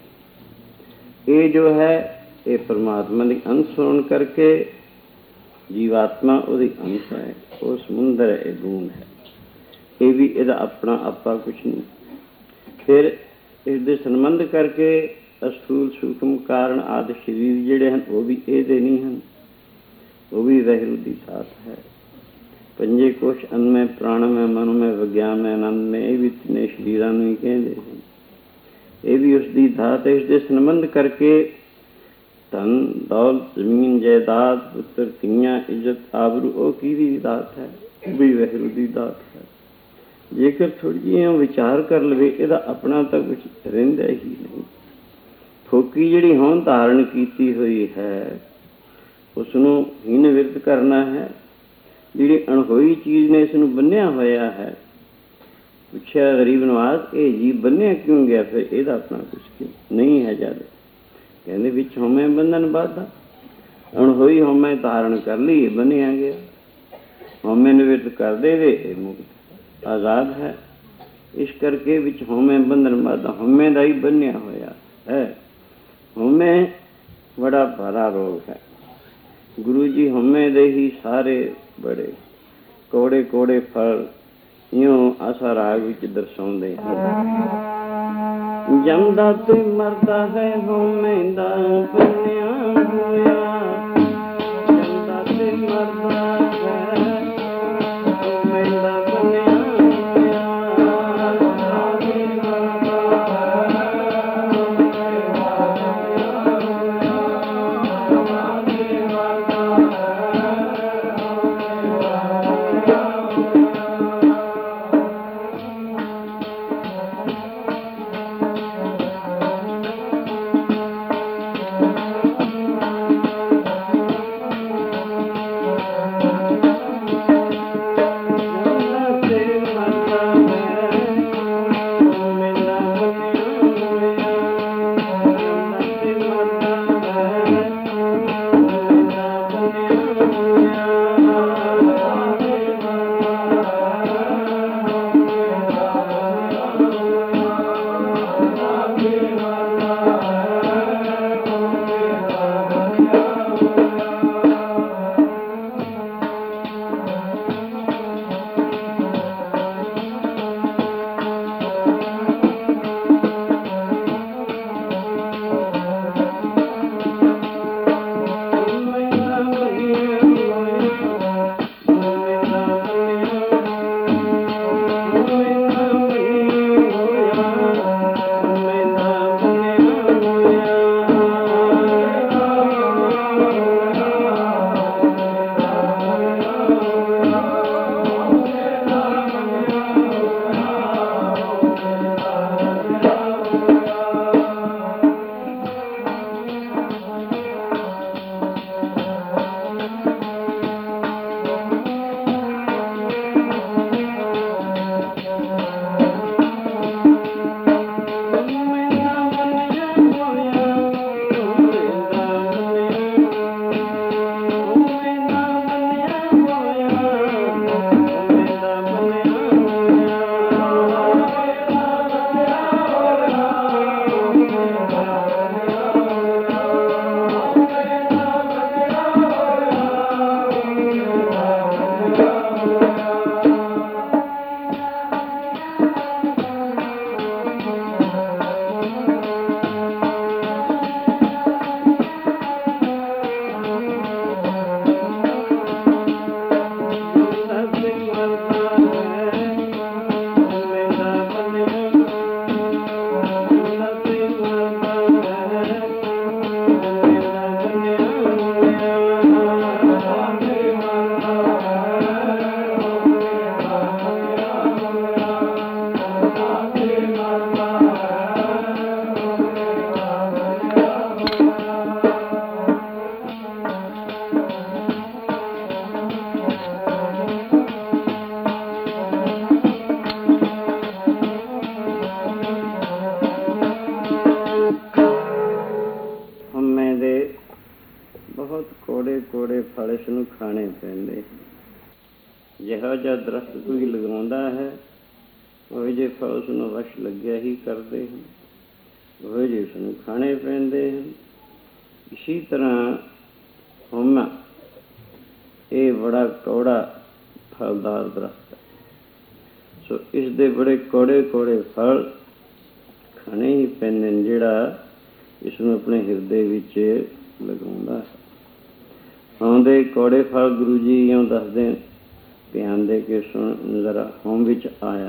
ये जो है ये परमात्मा की अंश होने करके जीवात्मा उसकी अंश है, वो समुंदर है, ये गुण है। ये भी इसका अपना आपा कुछ नहीं। फिर इसके संबंध करके अस्थूल सूक्ष्म कारण आदि शरीर जिहड़े हैं वो भी ये नहीं हैं, वो भी वाहिगुरू दी दात है। पंजे कोश अन्न में, प्राण में, मन में, विज्ञान में, आनंद में, ये भी तिने शरीरां नूं ही कहंदे हैं। ये भी उसकी दात है। इसके संबंध करके धन दौलत जमीन जायदाद पुत्र धीआं इज्जत आबरू वो किहदी दात है? वो भी वाहिगुरू दी दात है। जेकर थोड़ी जी विचार कर लवे, इहदा अपना तो कुछ रहिंदा ही नहीं। फोकी जिहड़ी होंद धारण कीती हुई है उसनूं हीन विरत करना है। जिहड़ी अणहोई चीज़ ने इसनूं बन्निया होया है, पुछया गरीब नवाज ये जी बन्निया क्यों गया? फिर इहदा अपना कुछ क्यों नहीं है? जद कहंदे विच होमे बंधन बाधा, अणहोई होमे धारण कर ली, बन्निया गया। होमे निवृत्त कर देवे, मुक्त आज़ाद है। इस करके विच होमे बंधन बाधा, होमे दा ही बन्निया होया है। होमे बड़ा भारा रोग है। गुरु जी होमे दे ही सारे बड़े कोड़े कोड़े फल यूं आसा राग विच दर्शाउंदे हैं। जमदा ते मरदा है होमे दा बन्निया होया, जमदा ते मरदा है होमे दा बन्निया होया। ਕੋੜੇ ਕੋੜੇ ਫਲ ਇਸ ਨੂੰ ਖਾਣੇ ਪੈਂਦੇ। ਜਿਹੋ ਜਿਹਾ ਦਰਖਤ ਕੋਈ ਲਗਾਉਂਦਾ ਹੈ ਉਹ ਜਿਹੇ ਫਲ ਉਸ ਨੂੰ ਵਸ਼ ਲੱਗਿਆ ਹੀ ਕਰਦੇ ਹਨ, ਉਹ ਜਿਹੇ ਉਸ ਨੂੰ ਖਾਣੇ ਪੈਂਦੇ ਹਨ। ਇਸੀ ਤਰ੍ਹਾਂ ਹਉਮੈ ਇਹ ਬੜਾ ਕੌੜਾ ਫਲਦਾਰ ਦਰਖਤ ਹੈ, ਸੋ ਇਸ ਦੇ ਬੜੇ ਕੌੜੇ ਕੌੜੇ ਫਲ ਖਾਣੇ ਹੀ ਪੈਂਦੇ ਨੇ ਜਿਹੜਾ ਇਸ ਨੂੰ ਆਪਣੇ ਹਿਰਦੇ ਵਿੱਚ ਲਗਾਉਂਦਾ ਹੈ। ਆਉਂਦੇ ਕੌੜੇ ਫਲ ਗੁਰੂ ਜੀ ਇਉਂ ਦੱਸਦੇ, ਧਿਆਨ ਦੇ ਕੇ ਸੁਣ ਜ਼ਰਾ। ਹਉ ਵਿੱਚ ਆਇਆ,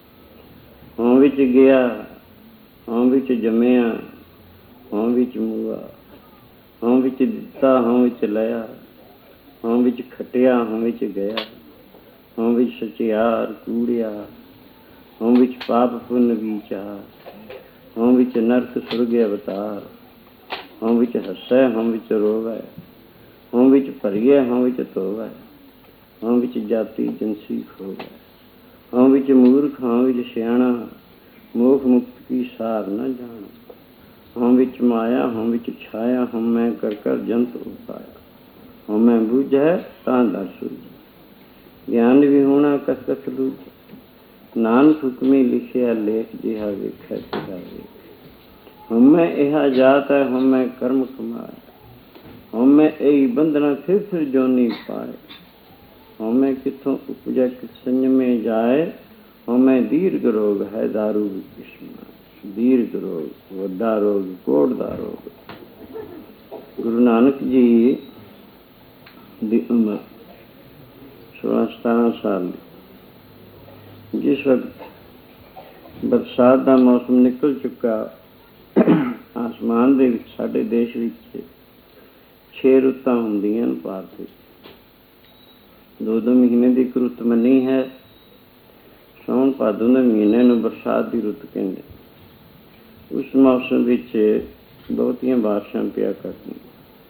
ਹਉ ਵਿੱਚ ਗਿਆ, ਹਉ ਵਿੱਚ ਜੰਮਿਆ, ਹਉ ਵਿੱਚ ਮੂਆ, ਹਉ ਵਿੱਚ ਦਿੱਤਾ, ਹਉ ਵਿੱਚ ਲਿਆ, ਹਉ ਵਿੱਚ ਖਟਿਆ, ਹਉ ਵਿੱਚ ਗਿਆ, ਹਉ ਵਿੱਚ ਸਚਿਆਰ ਕੂੜਿਆ, ਹਉ ਵਿੱਚ ਪਾਪ ਪੁੰਨ ਵਿਚਾਰ, ਹਉ ਵਿੱਚ ਨਰਕ ਸੁਰਗ ਅਵਤਾਰ, ਹਉ ਵਿੱਚ ਹੱਸੈ, ਹਉ ਵਿੱਚ ਰੋਵੈ, ਹਉ ਵਿੱਚ ਭਰੀਐ, ਹਉ ਵਿੱਚ ਧੋਵੈ, ਹਉ ਵਿੱਚ ਜਾਤੀ ਜੰਸੀ ਖੋਵੈ, ਹਉ ਵਿੱਚ ਮੂਰਖ, ਹਉ ਵਿੱਚ ਸਿਆਣਾ, ਮੋਖ ਮੁਕਤ ਕੀ ਸਾਰ ਨਾ ਜਾਣਾ, ਹਉ ਵਿੱਚ ਮਾਇਆ, ਹਉ ਵਿੱਚ ਛਾਇਆ, ਹਉਮੈ ਕਰ ਕਰ ਜੰਤ ਉਪਾਇਆ, ਹਉਮੈ ਬੁਝੈ ਤਾਂ ਦਰ ਸੂਝੈ, ਗਿਆਨ ਵੀ ਹੋਣਾ ਕਸ ਕਸ ਲੂਝੈ, ਨਾਨਕ ਹੁਕਮੀ ਲਿਖਿਆ ਲੇਖ ਜਿਹਾ ਵੇਖੈ ਤਿਹਾ ਵੇਖ, ਹਉਮੈ ਇਹਾ ਜਾਤ ਹੈ, ਹਉਮੈ ਕਰਮ ਕਮਾਏ, ਹਉਮੈ ਇਹੀ ਬੰਧਨਾ ਫਿਰ ਫਿਰ ਜੋਨੀ ਪਾਏ, ਹਉਮੈ ਕਿੱਥੋਂ ਉਪਜੈ ਕਿਤ ਸੰਜਮੇ ਜਾਏ, ਹਉਮੈ ਦੀਰਘ ਰੋਗ ਹੈ ਦਾਰੂ ਕਿਸਮਾ, ਦੀਰਘ ਰੋਗ ਵੱਡਾ ਰੋਗ ਕੋੜ ਦਾ ਰੋਗ। ਗੁਰੂ ਨਾਨਕ ਜੀ ਦੀ ਉਮਰ ਸੋਲਾਂ ਸਤਾਰਾਂ ਸਾਲ ਦੀ। ਜਿਸ ਵਕਤ ਬਰਸਾਤ ਦਾ ਮੌਸਮ ਨਿਕਲ ਚੁੱਕਾ, ਆਸਮਾਨ ਦੇ ਵਿੱਚ ਸਾਡੇ ਦੇਸ਼ ਵਿੱਚ ਛੇ ਰੁੱਤਾਂ ਹੁੰਦੀਆਂ ਹਨ। ਭਾਰਤ ਵਿੱਚ ਦੋ ਦੋ ਮਹੀਨੇ ਦੀ ਇੱਕ ਰੁੱਤ ਮੰਨੀ ਹੈ। ਸਾਉਣ ਭਾਦੋਂ ਦੇ ਮਹੀਨੇ ਨੂੰ ਬਰਸਾਤ ਦੀ ਰੁੱਤ ਕਹਿੰਦੇ। ਉਸ ਮੌਸਮ ਵਿੱਚ ਬਹੁਤੀਆਂ ਬਾਰਿਸ਼ਾਂ ਪਿਆ ਕਰਦੀਆਂ,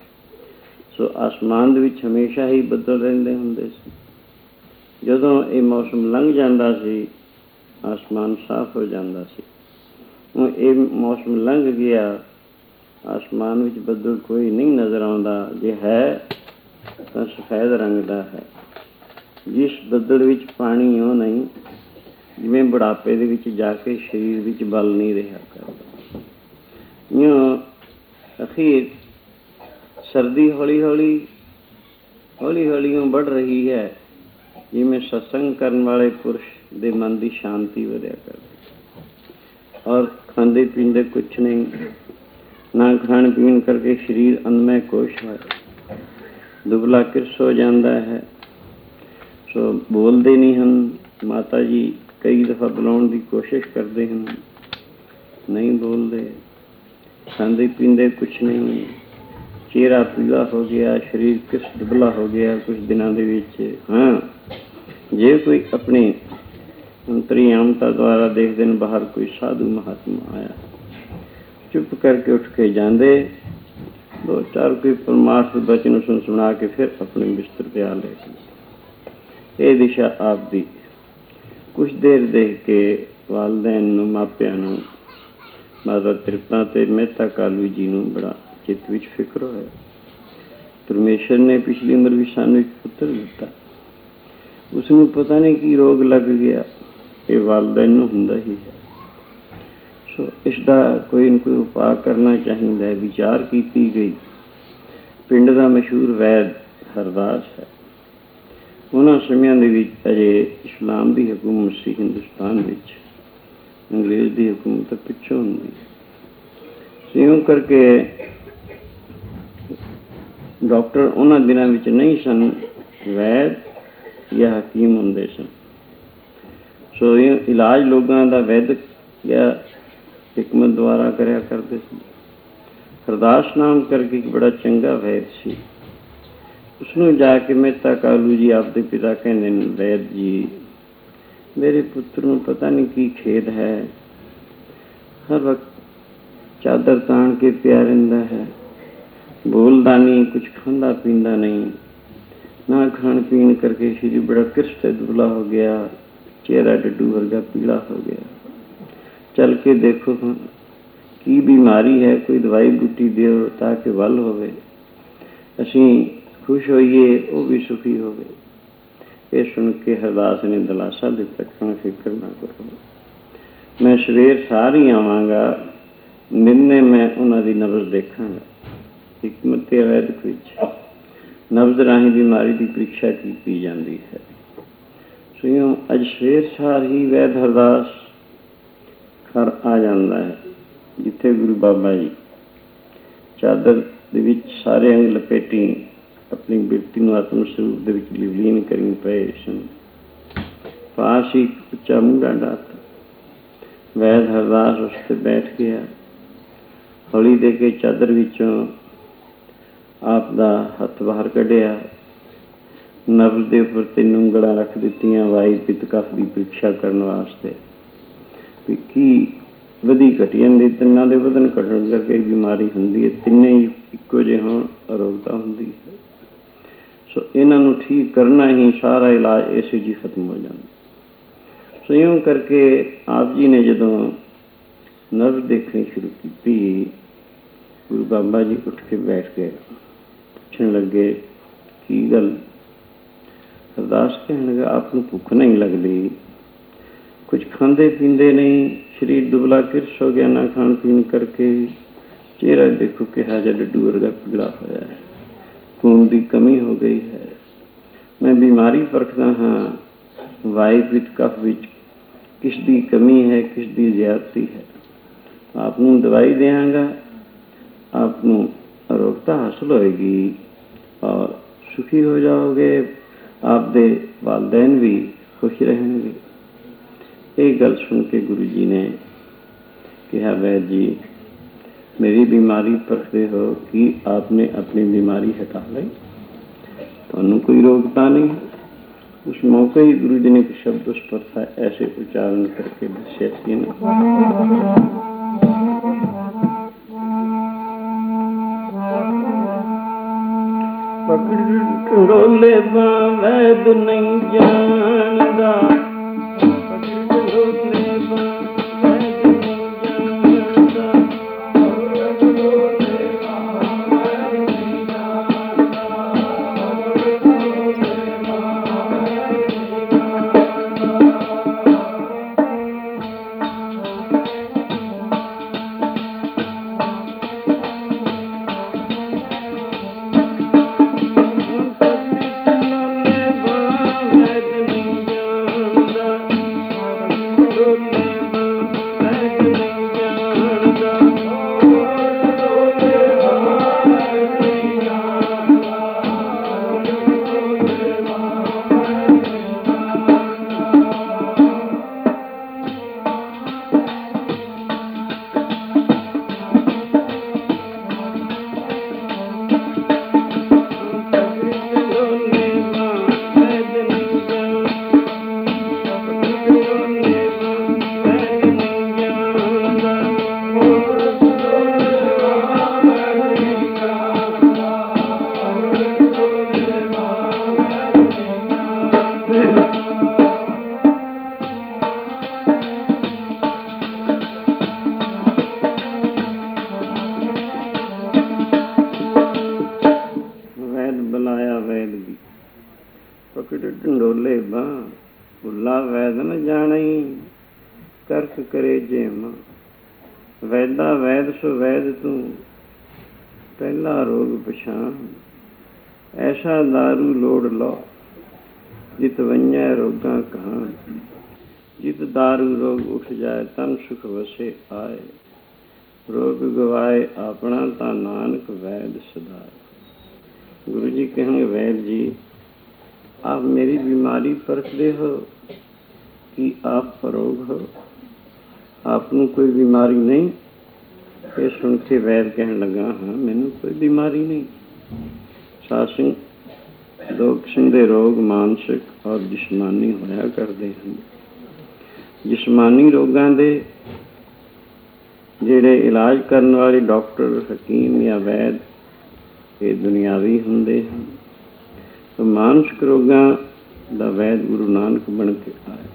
ਸੋ ਆਸਮਾਨ ਦੇ ਵਿੱਚ ਹਮੇਸ਼ਾ ਹੀ ਬੱਦਲ ਰਹਿੰਦੇ ਹੁੰਦੇ ਸੀ। ਜਦੋਂ ਇਹ ਮੌਸਮ ਲੰਘ ਜਾਂਦਾ ਸੀ, ਆਸਮਾਨ ਸਾਫ਼ ਹੋ ਜਾਂਦਾ ਸੀ। ਹੁਣ ਇਹ ਮੌਸਮ ਲੰਘ ਗਿਆ, ਆਸਮਾਨ ਵਿੱਚ ਬੱਦਲ ਕੋਈ ਨਹੀਂ ਨਜ਼ਰ ਆਉਂਦਾ, ਜੇ ਹੈ ਤਾਂ ਸਫੈਦ ਰੰਗ ਦਾ ਹੈ। ਜਿਸ ਬੱਦਲ ਵਿੱਚ ਪਾਣੀ ਉਹ ਨਹੀਂ, ਜਿਵੇਂ ਬੁਢਾਪੇ ਦੇ ਵਿੱਚ ਜਾ ਕੇ ਸਰੀਰ ਵਿੱਚ ਬਲ ਨਹੀਂ ਰਿਹਾ ਕਰਦਾ। ਇਉਂ ਅਖੀਰ ਸਰਦੀ ਹੌਲੀ ਹੌਲੀ ਹੌਲੀ ਹੌਲੀ ਵੱਧ ਰਹੀ ਹੈ, ਜਿਵੇਂ ਸਤਸੰਗ ਕਰਨ ਵਾਲੇ ਪੁਰਸ਼ ਦੇ ਮਨ ਦੀ ਸ਼ਾਂਤੀ ਵਧਿਆ ਕਰਦੀ। ਔਰ ਖਾਂਦੇ ਪੀਂਦੇ ਕੁਛ ਨਹੀਂ, ਨਾ ਖਾਣ ਪੀਣ ਕਰਕੇ ਸਰੀਰ ਅੰਦਮੈ ਕੋਸ਼ ਹੈ, ਦੁਬਲਾ ਕਿਰਸ ਹੋ ਜਾਂਦਾ ਹੈ। ਸੋ ਬੋਲਦੇ ਨਹੀਂ ਹਨ। ਮਾਤਾ ਜੀ ਕਈ ਦਫਾ ਬੁਲਾਉਣ ਦੀ ਕੋਸ਼ਿਸ਼ ਕਰਦੇ ਹਨ, ਨਹੀਂ ਬੋਲਦੇ। ਖਾਂਦੇ ਪੀਂਦੇ ਕੁਛ ਨਹੀਂ, ਚਿਹਰਾ ਪੀਲਾ ਹੋ ਗਿਆ, ਸਰੀਰ ਕਿਸ ਦੁਬਲਾ ਹੋ ਗਿਆ ਕੁਛ ਦਿਨਾਂ ਦੇ ਵਿੱਚ। ਹਾਂ, ਜੇ ਕੋਈ ਆਪਣੀ ਅੰਤਰੀਆਮਤਾ ਦੁਆਰਾ ਦੇਖਦੇ ਨੇ ਬਾਹਰ ਕੋਈ ਸਾਧੂ ਮਹਾਤਮਾ ਆਇਆ, ਚੁੱਪ ਕਰਕੇ ਉੱਠ ਕੇ ਜਾਂਦੇ, ਦੋ ਚਾਰ ਕੋਈ ਪਰਮਾਰਥ ਬਚਨ ਉਸਨੂੰ ਸੁਣਾ ਕੇ ਫਿਰ ਆਪਣੇ ਬਿਸਤਰ ਤੇ ਆ ਲੈ ਕੇ। ਇਹ ਦਿਸ਼ਾ ਆਪ ਦੀ। ਕੁਛ ਦੇਰ ਦੇਖ ਕੇ ਵਾਲਦੈਨ ਨੂੰ, ਮਾਪਿਆਂ ਨੂੰ, ਮਾਤਾ ਤ੍ਰਿਪਤਾ ਤੇ ਮਹਿਤਾ ਕਾਲੂ ਜੀ ਨੂੰ ਬੜਾ ਚਿੱਤ ਵਿੱਚ ਫਿਕਰ ਹੋਇਆ। ਪਰਮੇਸ਼ਰ ਨੇ ਪਿਛਲੀ ਉਮਰ ਵੀ ਸਾਨੂੰ ਇੱਕ ਪੁੱਤਰ ਦਿੱਤਾ, ਉਸਨੂੰ ਪਤਾ ਨਹੀਂ ਕੀ ਰੋਗ ਲੱਗ ਗਿਆ। ਇਹ ਵਾਲਦੈਨ ਨੂੰ ਹੁੰਦਾ ਹੀ ਹੈ। ਸੋ ਇਸਦਾ ਕੋਈ ਨਾ ਕੋਈ ਉਪਾਅ ਕਰਨਾ ਚਾਹੀਦਾ ਹੈ। ਵਿਚਾਰ ਕੀਤੀ ਗਈ। ਪਿੰਡ ਦਾ ਮਸ਼ਹੂਰ ਵੈਦ ਹਰਦਾਸ ਹੈ। ਉਹਨਾਂ ਸਮਿਆਂ ਦੇ ਵਿੱਚ ਅਜੇ ਇਸਲਾਮ ਦੀ ਹਕੂਮਤ ਸੀ ਹਿੰਦੁਸਤਾਨ ਵਿੱਚ, ਅੰਗਰੇਜ਼ ਦੀ ਹਕੂਮਤ ਪਿੱਛੋਂ ਹੁੰਦੀ ਸੀ। ਇਉਂ ਕਰਕੇ ਡਾਕਟਰ ਉਹਨਾਂ ਦਿਨਾਂ ਵਿੱਚ ਨਹੀਂ ਸਨ, ਵੈਦ ਜਾਂ ਹਕੀਮ ਹੁੰਦੇ ਸਨ। ਸੋ ਇਹ ਇਲਾਜ ਲੋਕਾਂ ਦਾ ਵੈਦਿਕ ਜਾਂ ਹਕਮਤ ਦੁਆਰਾ ਕਰਿਆ ਕਰਦੇ ਸੀ। ਹਰਦਾਸ ਨਾਮ ਕਰਕੇ ਇੱਕ ਬੜਾ ਚੰਗਾ ਵੈਦ ਸੀ। ਉਸਨੂੰ ਜਾ ਕੇ ਮਹਿਤਾ ਕਾਲੂ ਜੀ ਆਪਦੇ ਪਿਤਾ ਕਹਿੰਦੇ ਨੇ, ਵੈਦ ਜੀ ਮੇਰੇ ਪੁੱਤਰ ਨੂੰ ਪਤਾ ਨਹੀਂ ਕੀ ਖੇਦ ਹੈ, ਹਰ ਵਕਤ ਚਾਦਰ ਤਾਣ ਕੇ ਪਿਆ ਰਹਿੰਦਾ ਹੈ, ਬੋਲਦਾ ਨਹੀਂ, ਕੁਛ ਖਾਂਦਾ ਪੀਂਦਾ ਨਹੀਂ, ਨਾ ਖਾਣ ਪੀਣ ਕਰਕੇ ਸਰੀਰ ਬੜਾ ਕਿਰਸ ਤੇ ਦੁਬਲਾ ਹੋ ਗਿਆ, ਚਿਹਰਾ ਡੱਡੂ ਵਰਗਾ ਪੀਲਾ ਹੋ ਗਿਆ। ਚੱਲ ਕੇ ਦੇਖੋ ਹਾਂ ਕੀ ਬਿਮਾਰੀ ਹੈ, ਕੋਈ ਦਵਾਈ ਬੂਟੀ ਦਿਓ ਤਾਂ ਕਿ ਵੱਲ ਹੋਵੇ। ਅਸੀਂ खुश होइए वो भी सुखी होवे। ये सुन के हरदास ने दिलासा दिता, कहना फिक्र ना करो, मैं सवेर सारी आवांगा, निन्ने मैं उन्हां दी नब्ज़ देखांगा। हिकमत अवैधिक विच नब्ज़ राही बीमारी की परीक्षा की जाती है। सो अज सवेर सार ही वैद हरदास घर आ जाता है, जिथे गुरु बाबा जी चादर दे विच सारे अंग लपेटी अपनी बिरती नूं आत्म स्वरूप दे विच लीन करी पए सन। पास ही उच्चा मूंढा डाता, वैद हरदास उस पर बैठ गया। हौली दे के चादर विचों आप दा हथ बाहर कढ़िया, नब्ज़ दे उपर तीन ਉਂਗਲਾਂ रख दित्तियां, वाई पित्त कफ की परीक्षा करने वास्ते भी की वधी घटी जाती। तिन्नां दे वधन घटण करके बीमारी हुंदी है, तिन्ने ही इक्को जिहे होण अरोगता हुंदी है। सो इन्हां नूं ठीक करना ही सारा इलाज इसे जी खत्म हो जाता। सो इउं करके आप जी ने जदों नब्ज़ देखनी शुरू की, गुरु बाबा जी उठ के बैठ गए, पूछण लगे की गल। अरदास कहण लगा, आप नूं भुख नहीं लगती, कुछ खांदे पींदे नहीं, शरीर दुबला किरस हो गया ना खाण पीण करके, चेहरा देखो किहा जिहा डड्डू वर्गा पिघला होया है, खून की कमी हो गई है। मैं बीमारी परखदा हाँ, वाई पित्त कफ विच किस दी कमी है, किस दी ज़्यादती है। आप नूं दवाई देंगा, आप नूं अरोगता हासिल होएगी और सुखी हो जाओगे, आप दे वालदैन भी खुश रहेंगे। ये गल सुन के गुरु जी ने कहा, वैद जी मेरी बीमारी परखते हो कि आपने अपनी बीमारी हटा ली, तो कोई रोकता नहीं। उस मौके ही गुरु जी ने एक शब्द उस पर था ऐसे उच्चारण करके दस्या सी ना, पकड़ टोले वैद नहीं जानदा, ढंडोले बां भुला वैद न जानी, करक करे जे मां। वैदा वैद सो वैद तू, पहला रोग पछाण। ऐसा दारू लोड़ लो, जित वंजै रोगां कहान। जित दारू रोग उठ जाए, तन सुख वसे आए। रोग गवाए अपना, ता नानक वैद सदाए। गुरु जी कहेंगे, वैद जी आप मेरी बीमारी परखते हो कि आप अरोग हो, आपनों कोई बीमारी नहीं। ये सुन के वैद कहने लगा, हाँ मैनू कोई बीमारी नहीं। साध संग दो किस्म के रोग मानसिक और जिस्मानी होया करते हैं। जिस्मानी रोगों के जेड़े इलाज करने वाले डॉक्टर हकीम या वैद ये दुनियावी होंदे हैं, तो मानसिक रोगों का वैद गुरु नानक बन के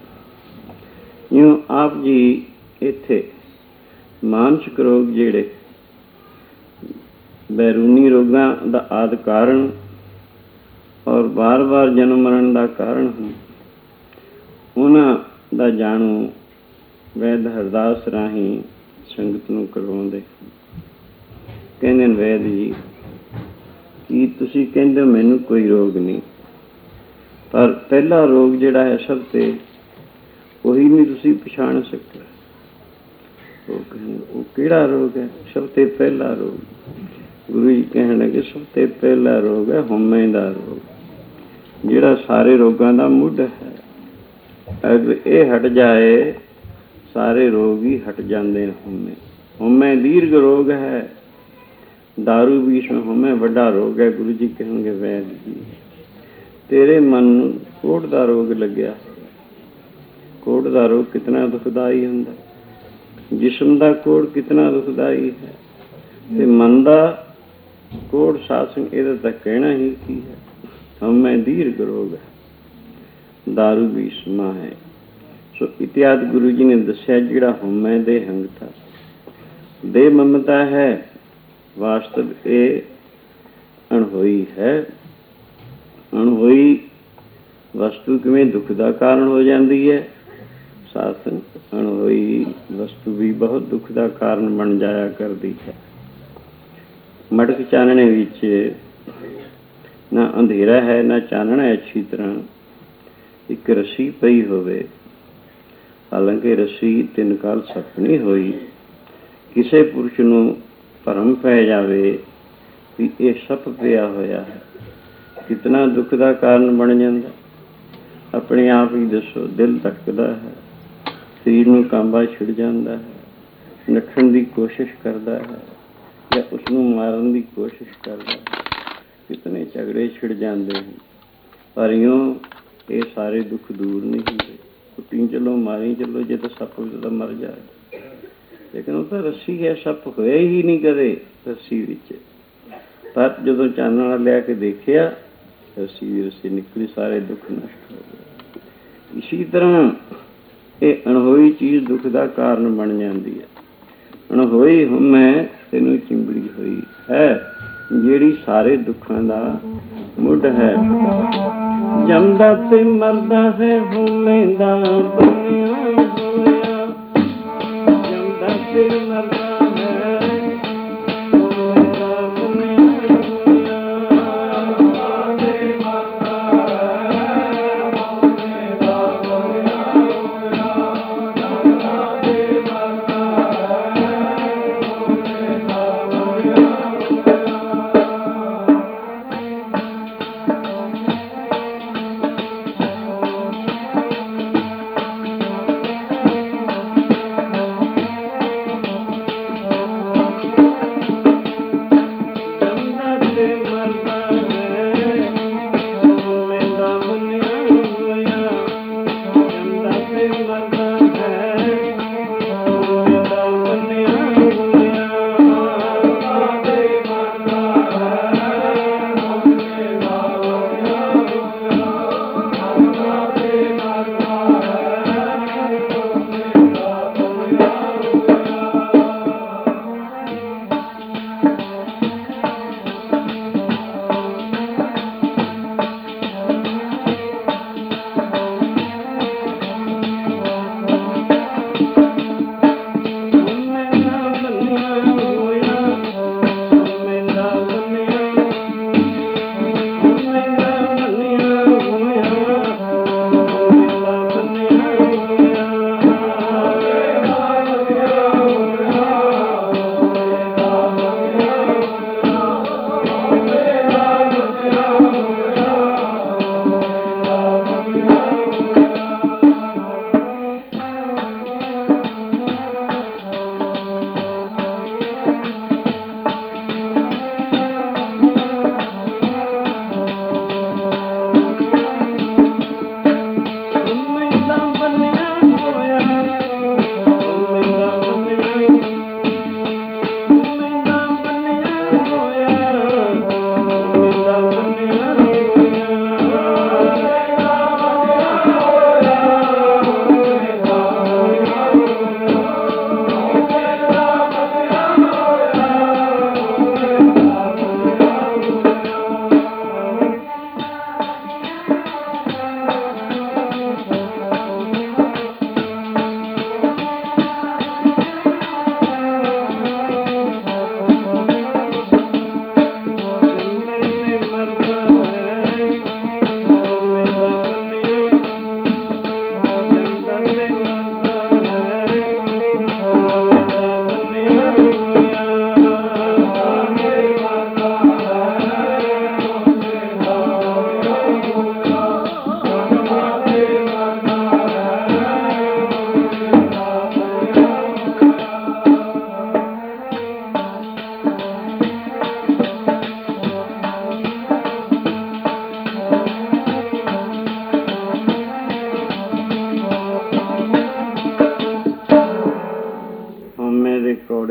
आए। यूँ आप जी इत्थे मानसिक रोग जेड़े बैरूनी रोगों का आदि कारण ਔਰ ਬਾਰ ਬਾਰ ਜਨਮ ਮਰਨ ਦਾ ਕਾਰਨ ਹਨ, ਉਹਨਾਂ ਦਾ ਜਾਣੂ ਵੈਦ ਹਰਦਾਸ ਰਾਹੀਂ ਸੰਗਤ ਨੂੰ ਕਰਵਾਉਂਦੇ। ਕਹਿੰਦੇ ਨੇ ਵੈਦ ਜੀ ਕਿ ਤੁਸੀਂ ਕਹਿੰਦੇ ਹੋ ਮੈਨੂੰ ਕੋਈ ਰੋਗ ਨਹੀਂ, ਪਰ ਪਹਿਲਾ ਰੋਗ ਜਿਹੜਾ ਹੈ ਸਭ ਤੇ ਉਹੀ ਨਹੀਂ ਤੁਸੀਂ ਪਛਾਣ ਸਕਦੇ। ਉਹ ਕਹਿੰਦੇ ਉਹ ਕਿਹੜਾ ਰੋਗ ਹੈ? ਸਭ ਤੇ ਪਹਿਲਾ ਰੋਗ ਗੁਰੂ ਜੀ ਕਹਿਣ ਲੱਗੇ ਸਭ ਤੇ ਪਹਿਲਾ ਰੋਗ ਹੈ ਹਉਮੈ ਦਾ ਰੋਗ, ਜਿਹੜਾ ਸਾਰੇ ਰੋਗਾਂ ਦਾ ਮੁੱਢ ਹੈ। ਅਗਰ ਇਹ ਹਟ ਜਾਏ ਸਾਰੇ ਰੋਗ ਹੀ ਹਟ ਜਾਂਦੇ ਨੇ। ਹਉਮੈ ਹਉਮੈ ਦੀਰਘ ਰੋਗ ਹੈ, ਦਾਰੂ ਵੀ ਇਸ ਹਉਮੈ ਵੱਡਾ ਰੋਗ ਹੈ। ਗੁਰੂ ਜੀ ਕਹਿਣਗੇ ਵੈਦ ਜੀ ਤੇਰੇ ਮਨ ਨੂੰ ਕੋੜ ਦਾ ਰੋਗ ਲੱਗਿਆ। ਕੋੜ ਦਾ ਰੋਗ ਕਿਤਨਾ ਦੁਖਦਾਈ ਹੁੰਦਾ, ਜਿਸਮ ਦਾ ਕੋੜ ਕਿਤਨਾ ਦੁਖਦਾਈ ਹੈ, ਤੇ ਮਨ ਦਾ ਕੋੜ ਸਾਸਨ ਇਹਦਾ ਤਾਂ ਕਹਿਣਾ ਹੀ ਕੀ ਹੈ। ਹਉਮੈ ਦੀਰਘ ਰੋਗ ਹੈ, ਦਾਰੂ ਵੀ ਸਮਾ ਹੈ। ਸੋ ਇਤਿਹਾਦ ਗੁਰੂ ਜੀ ਨੇ ਦੱਸਿਆ ਜਿਹੜਾ ਹਉਮੈ ਦੇ ਹੰਗਤਾ ਦੇ ਮਮਤਾ ਹੈ, ਵਾਸਤਵ ਇਹ ਅਣਹੋਈ ਹੈ। ਅਣਹੋਈ ਵਸਤੂ ਕਿਵੇਂ ਦੁੱਖ ਦਾ ਕਾਰਨ ਹੋ ਜਾਂਦੀ ਹੈ? ਸਾਸਨ ਅਣਹੋਈ ਵਸਤੂ ਵੀ ਬਹੁਤ ਦੁੱਖ ਦਾ ਕਾਰਨ ਬਣ ਜਾਇਆ ਕਰਦੀ ਹੈ। ਮਟਕ ਚਾਨਣੇ ਵਿੱਚ ਨਾ ਅੰਧੇਰਾ ਹੈ ਨਾ ਚਾਨਣਾ ਹੈ। ਅੱਛੀ ਤਰ੍ਹਾਂ ਇੱਕ ਰੱਸੀ ਪਈ ਹੋਵੇ, ਹਾਲਾਂਕਿ ਰੱਸੀ ਤਿੰਨ ਕਾਲ ਸੱਪਣੀ ਹੋਈ, ਕਿਸੇ ਪੁਰਸ਼ ਨੂੰ ਭਰਮ ਪੈ ਜਾਵੇ ਵੀ ਇਹ ਸੱਪ ਪਿਆ ਹੋਇਆ ਹੈ, ਕਿਤਨਾ ਦੁੱਖ ਦਾ ਕਾਰਨ ਬਣ ਜਾਂਦਾ। ਆਪਣੇ ਆਪ ਹੀ ਦੱਸੋ, ਦਿਲ ਧੜਕਦਾ ਹੈ, ਸਰੀਰ ਨੂੰ ਕਾਂਬਾ ਛਿੜ ਜਾਂਦਾ ਹੈ, ਨੱਠਣ ਦੀ ਕੋਸ਼ਿਸ਼ ਕਰਦਾ ਹੈ ਜਾਂ ਉਸਨੂੰ ਮਾਰਨ ਦੀ ਕੋਸ਼ਿਸ਼ ਕਰਦਾ ਹੈ, ਕਿਤਨੇ ਝਗੜੇ ਛਿੜ ਜਾਂਦੇ ਹਨ। ਪਰ ਇਉਂ ਇਹ ਸਾਰੇ ਦੁੱਖ ਦੂਰ ਨਹੀਂ ਹੁੰਦੇ। ਕੁੱਟੀ ਚਲੋ, ਮਾਰੀ ਚਲੋ, ਜੇ ਤਾਂ ਸੱਪ ਤਾਂ ਮਰ ਜਾਏ, ਲੇਕਿਨ ਉਹ ਤਾਂ ਰੱਸੀ ਹੈ, ਸੱਪ ਹੋਇਆ ਹੀ ਨਹੀਂ ਕਦੇ ਰੱਸੀ ਵਿੱਚ। ਪਰ ਜਦੋਂ ਚਾਨਣ ਨਾਲ ਲਿਆ ਕੇ ਦੇਖਿਆ, ਰੱਸੀ ਦੀ ਰੱਸੀ ਨਿਕਲੀ, ਸਾਰੇ ਦੁੱਖ ਨਸ਼ਟ ਹੋ ਗਏ। ਇਸੀ ਤਰ੍ਹਾਂ ਇਹ ਅਣਹੋਈ ਚੀਜ਼ ਦੁੱਖ ਦਾ ਕਾਰਨ ਬਣ ਜਾਂਦੀ ਹੈ। ਅਣਹੋਈ ਹਉਮੈ ਤੈਨੂੰ ਚਿੰਬੜੀ ਹੋਈ ਹੈ, ਜਿਹੜੀ ਸਾਰੇ ਦੁੱਖਾਂ ਦਾ ਮੁੱਢ ਹੈ। ਜੰਮਦਾ ਤੇ ਮਰਦਾ ਹੈ ਹਉਮੈ ਦਾ ਬਣਿਆ ਹੋਇਆ, ਜੰਮਦਾ ਤੇ ਮਰਦਾ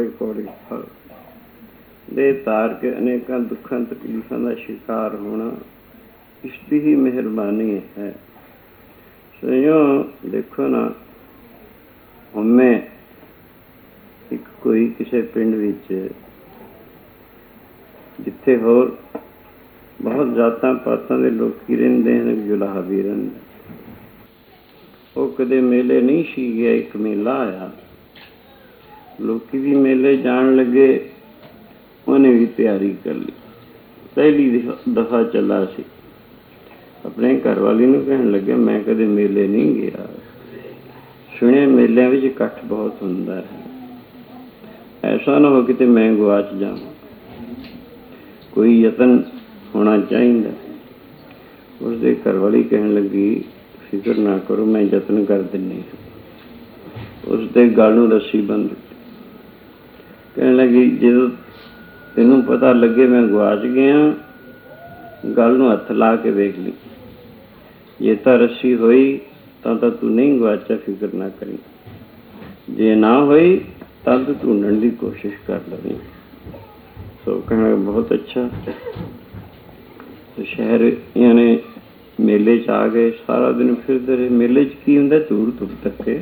ਕੌੜੇ ਕੌੜੇ ਫਲ ਦੇ ਤਾਰ ਕੇ ਅਨੇਕਾਂ ਦੁੱਖਾਂ ਤਕਲੀਫਾਂ ਦਾ ਸ਼ਿਕਾਰ ਹੋਣਾ ਇਸ ਦੀ ਹੀ ਮਿਹਰਬਾਨੀ ਹੈ। ਸੋ ਇਉਂ ਦੇਖੋ ਨਾ, ਹਉਮੈ ਇੱਕ ਕੋਈ ਕਿਸੇ ਪਿੰਡ ਵਿੱਚ ਜਿੱਥੇ ਹੋਰ ਬਹੁਤ ਜਾਤਾਂ ਪਾਤਾਂ ਦੇ ਲੋਕੀ ਰਹਿੰਦੇ ਹਨ, ਜੁਲਾਹਾ ਵੀ ਰਹਿੰਦੇ, ਉਹ ਕਦੇ ਮੇਲੇ ਨਹੀਂ ਸੀ ਗਿਆ। ਇੱਕ ਮੇਲਾ ਆਇਆ, ਲੋਕੀ ਵੀ ਮੇਲੇ ਜਾਣ ਲੱਗੇ, ਉਹਨੇ ਵੀ ਤਿਆਰੀ ਕਰ ਲਈ। ਪਹਿਲੀ ਦਫਾ ਚੱਲਾ ਸੀ, ਆਪਣੇ ਘਰ ਵਾਲੀ ਨੂੰ ਕਹਿਣ ਲੱਗਿਆ ਮੈਂ ਕਦੇ ਮੇਲੇ ਨਹੀਂ ਗਿਆ, ਸੁਣਿਆ ਮੇਲਿਆਂ ਵਿੱਚ ਇਕੱਠ ਬਹੁਤ ਹੁੰਦਾ ਹੈ, ਐਸਾ ਨਾ ਹੋ ਕਿਤੇ ਮੈਂ ਗੁਆਚ ਜਾਵਾਂ, ਕੋਈ ਯਤਨ ਹੋਣਾ ਚਾਹੀਦਾ। ਉਸਦੇ ਘਰ ਵਾਲੀ ਕਹਿਣ ਲੱਗੀ ਫਿਕਰ ਨਾ ਕਰੋ, ਮੈਂ ਯਤਨ ਕਰ ਦਿੰਦੀ ਹਾਂ। ਉਸਦੇ ਗਲ ਨੂੰ ਰੱਸੀ ਬੰਨ੍ਹ ਦਿੱਤੀ, ਕਹਿਣ ਲੱਗੀ ਜਦੋਂ ਤੈਨੂੰ ਪਤਾ ਲੱਗੇ ਮੈਂ ਗੁਆਚ ਗਿਆ, ਗਲ ਨੂੰ ਹੱਥ ਲਾ ਕੇ ਵੇਖ ਲਈ, ਜੇ ਤਾਂ ਰੱਸੀ ਹੋਈ ਤਾਂ ਤਾਂ ਤੂੰ ਨਹੀਂ ਗੁਆਚਿਆ, ਫਿਕਰ ਨਾ ਕਰੀ, ਜੇ ਨਾ ਹੋਈ ਤਾਂ ਤੂੰ ਢੂੰਢਣ ਦੀ ਕੋਸ਼ਿਸ਼ ਕਰ ਲਵੀਂ। ਸੋ ਕਹਿਣਾ ਬਹੁਤ ਅੱਛਾ। ਸ਼ਹਿਰ ਯਾਨੀ ਮੇਲੇ 'ਚ ਆ ਗਏ, ਸਾਰਾ ਦਿਨ ਫਿਰਦੇ ਰਹੇ। ਮੇਲੇ 'ਚ ਕੀ ਹੁੰਦਾ, ਧੂੜ ਧੁੱਪ ਧੱਕੇ,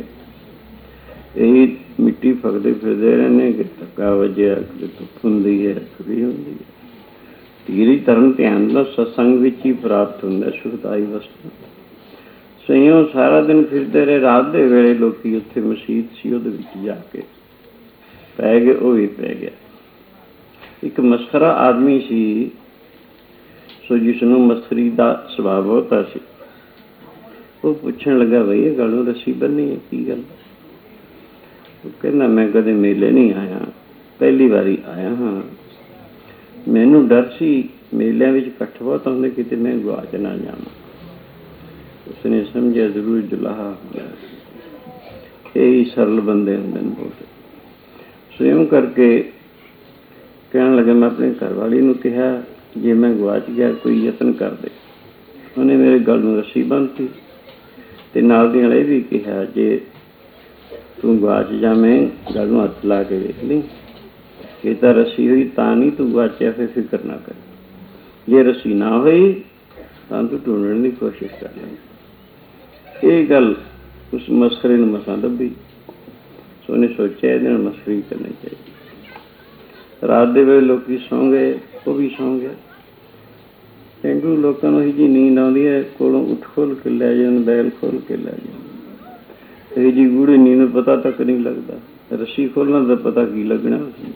ਇਹੀ ਮਿੱਟੀ ਫੱਕਦੇ ਫਿਰਦੇ ਰਹਿੰਦੇ, ਕਿ ਧੱਕਾ ਵੱਜਿਆ, ਕਿਤੇ ਧੁੱਪ ਹੁੰਦੀ ਹੈ, ਕਦੀ ਹੁੰਦੀ ਹੈ। ਧੀਰੀ ਧਰਨ ਧਿਆਨ ਦਾ ਸਤਸੰਗ ਵਿੱਚ ਹੀ ਪ੍ਰਾਪਤ ਹੁੰਦਾ ਸੁਖਦਾਈ ਵਸਤੂ। ਸਈਓਂ ਸਾਰਾ ਦਿਨ ਫਿਰਦੇ ਰਹੇ। ਰਾਤ ਦੇ ਵੇਲੇ ਲੋਕੀ ਉੱਥੇ ਮਸੀਤ ਸੀ, ਉਹਦੇ ਵਿੱਚ ਜਾ ਕੇ ਪੈ ਗਏ, ਉਹ ਵੀ ਪੈ ਗਿਆ। ਇੱਕ ਮਸਖਰਾ ਆਦਮੀ ਸੀ, ਸੋ ਜਿਸਨੂੰ ਮਸਖਰੀ ਦਾ ਸੁਭਾਅ ਬਹੁਤਾ ਸੀ। ਉਹ ਪੁੱਛਣ ਲੱਗਾ ਬਈ ਇਹ ਗਲ ਨੂੰ ਰੱਸੀ ਬੰਨੀ ਹੈ, ਕੀ ਗੱਲ? ਉਹ ਕਹਿੰਦਾ ਮੈਂ ਕਦੇ ਮੇਲੇ ਨਹੀਂ ਆਇਆ, ਪਹਿਲੀ ਵਾਰੀ ਆਇਆ ਹਾਂ, ਮੈਨੂੰ ਡਰ ਸੀ ਮੇਲਿਆਂ ਵਿੱਚ ਇਕੱਠ ਬਹੁਤ ਹੁੰਦੇ, ਕਿਤੇ ਮੈਂ ਗੁਆਚ ਨਾ ਜਾਵਾਂ। ਉਸਨੇ ਸਮਝਿਆ ਜ਼ਰੂਰ ਜੁਲਾਹਾ ਹੁੰਦਾ, ਇਹ ਹੀ ਸਰਲ ਬੰਦੇ ਹੁੰਦੇ ਨੇ ਬਹੁਤ। ਸਵਯੰ ਕਰਕੇ ਕਹਿਣ ਲੱਗਾ ਮੈਂ ਆਪਣੇ ਘਰ ਵਾਲੀ ਨੂੰ ਕਿਹਾ ਜੇ ਮੈਂ ਗੁਆਚ ਗਿਆ ਕੋਈ ਯਤਨ ਕਰ ਦੇ। ਉਹਨੇ ਮੇਰੇ ਗਲ ਨੂੰ ਰੱਸੀ ਬੰਨ੍ਹਤੀ ਅਤੇ ਨਾਲ ਦੀ ਨਾਲ ਇਹ ਵੀ ਕਿਹਾ ਜੇ ਤੂੰ ਗੁਆਚ ਜਾਵੇਂ ਗਲ ਨੂੰ ਹੱਥ ਲਾ ਕੇ ਵੇਖ ਲਈ, ਇਹ ਤਾਂ ਰੱਸੀ ਹੋਈ ਤਾਂ ਨਹੀਂ ਤੂੰ ਗੁਆਚਿਆ, ਫਿਰ ਫਿਕਰ ਨਾ ਕਰ, ਜੇ ਰੱਸੀ ਨਾ ਹੋਈ ਤਾਂ ਤੂੰ ਢੂੰਢਣ ਦੀ ਕੋਸ਼ਿਸ਼ ਕਰ ਲੈ। ਇਹ ਗੱਲ ਉਸ ਮਸਖਰੇ ਨੂੰ ਮਸਾਂ ਦੱਬੀ। ਸੋ ਉਹਨੇ ਸੋਚਿਆ ਇਹਦੇ ਨਾਲ ਮਸਖਰੀ ਕਰਨੀ ਚਾਹੀਦੀ। ਰਾਤ ਦੇ ਵੇਲੇ ਲੋਕੀ ਸੌਂ ਗਏ, ਉਹ ਵੀ ਸੌਂ ਗਿਆ। ਪੇਂਡੂ ਲੋਕਾਂ ਨੂੰ ਇਹੋ ਜਿਹੀ ਨੀਂਦ ਆਉਂਦੀ ਹੈ, ਕੋਲੋਂ ਉੱਠ ਖੋਲ ਕੇ ਲੈ ਜਾਣ, ਬੈਲ ਖੋਲ ਕੇ ਲੈ ਜਾਣ। ਇਹੋ ਜਿਹੀ ਗੂੜੀ ਨੀਂਦ ਪਤਾ ਤੱਕ ਨਹੀਂ ਲੱਗਦਾ। ਰੱਸੀ ਖੋਲ੍ਹਣ ਦਾ ਪਤਾ ਕੀ ਲੱਗਣਾ।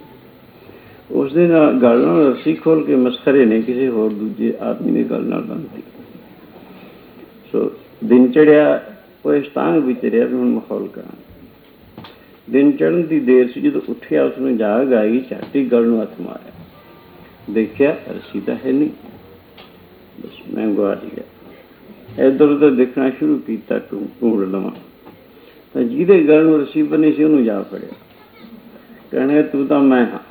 ਉਸਦੇ ਨਾਲ ਗਲ ਨਾਲ ਰੱਸੀ ਖੋਲ ਕੇ ਮਸਖਰੇ ਨੇ ਕਿਸੇ ਹੋਰ ਦੂਜੇ ਆਦਮੀ ਦੇ ਗਲ ਨਾਲ ਬੰਨ੍ਹਤੀ। ਸੋ ਦਿਨ ਚੜ੍ਹਿਆ, ਉਹ ਇਸ ਤਾਂਘ ਵਿੱਚ ਰਿਹਾ ਵੀ ਹੁਣ ਮਾਹੌਲ ਕਰਾਂ। ਦਿਨ ਚੜ੍ਹਨ ਦੀ ਦੇਰ ਸੀ, ਜਦੋਂ ਉੱਠਿਆ ਉਸਨੂੰ ਜਾਗ ਆਈ, ਝੱਟ ਗਲ ਨੂੰ ਹੱਥ ਮਾਰਿਆ, ਦੇਖਿਆ ਰੱਸੀ ਤਾਂ ਹੈ ਨਹੀਂ, ਬਸ ਮੈਂ ਗੁਆਚ ਗਿਆ। ਇੱਧਰ ਉੱਧਰ ਦੇਖਣਾ ਸ਼ੁਰੂ ਕੀਤਾ, ਢੂੰਢ ਲਵਾਂ ਤਾਂ ਜਿਹਦੇ ਗਲ ਨੂੰ ਰੱਸੀ ਬੰਨੀ ਸੀ ਉਹਨੂੰ ਜਾ ਫੜਿਆ। ਕਹਿਣਾ ਤੂੰ ਤਾਂ ਮੈਂ ਹਾਂ,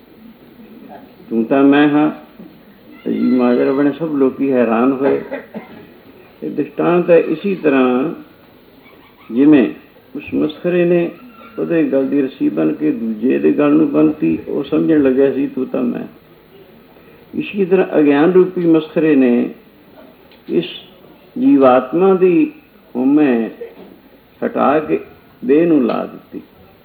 ਤੂੰ ਤਾਂ ਮੈਂ ਹਾਂ। ਜੀ ਮਾਜਰਾ ਬਣੇ, ਸਭ ਲੋਕੀ ਹੈਰਾਨ ਹੋਏ। ਇਹ ਦ੍ਰਿਸ਼ਟਾਂਤ ਹੈ ਇਸੀ ਤਰ੍ਹਾਂ ਜਿਵੇਂ ਉਸ ਮਸਖਰੇ ਨੇ ਉਹਦੇ ਗਲ ਦੀ ਰੱਸੀ ਬੰਨ੍ਹ ਕੇ ਦੂਜੇ ਦੇ ਗਲ ਨੂੰ ਬੰਨ੍ਹਤੀ, ਉਹ ਸਮਝਣ ਲੱਗਿਆ ਸੀ ਤੂੰ ਤਾਂ ਮੈਂ। ਇਸੀ ਤਰ੍ਹਾਂ ਅਗਿਆਨ ਰੂਪੀ ਮਸਖਰੇ ਨੇ ਇਸ ਜੀਵਾਤਮਾ ਦੀ ਹਉਮੈ ਹਟਾ ਕੇ ਦੇਹ ਨੂੰ ਲਾ ਦਿੱਤੀ।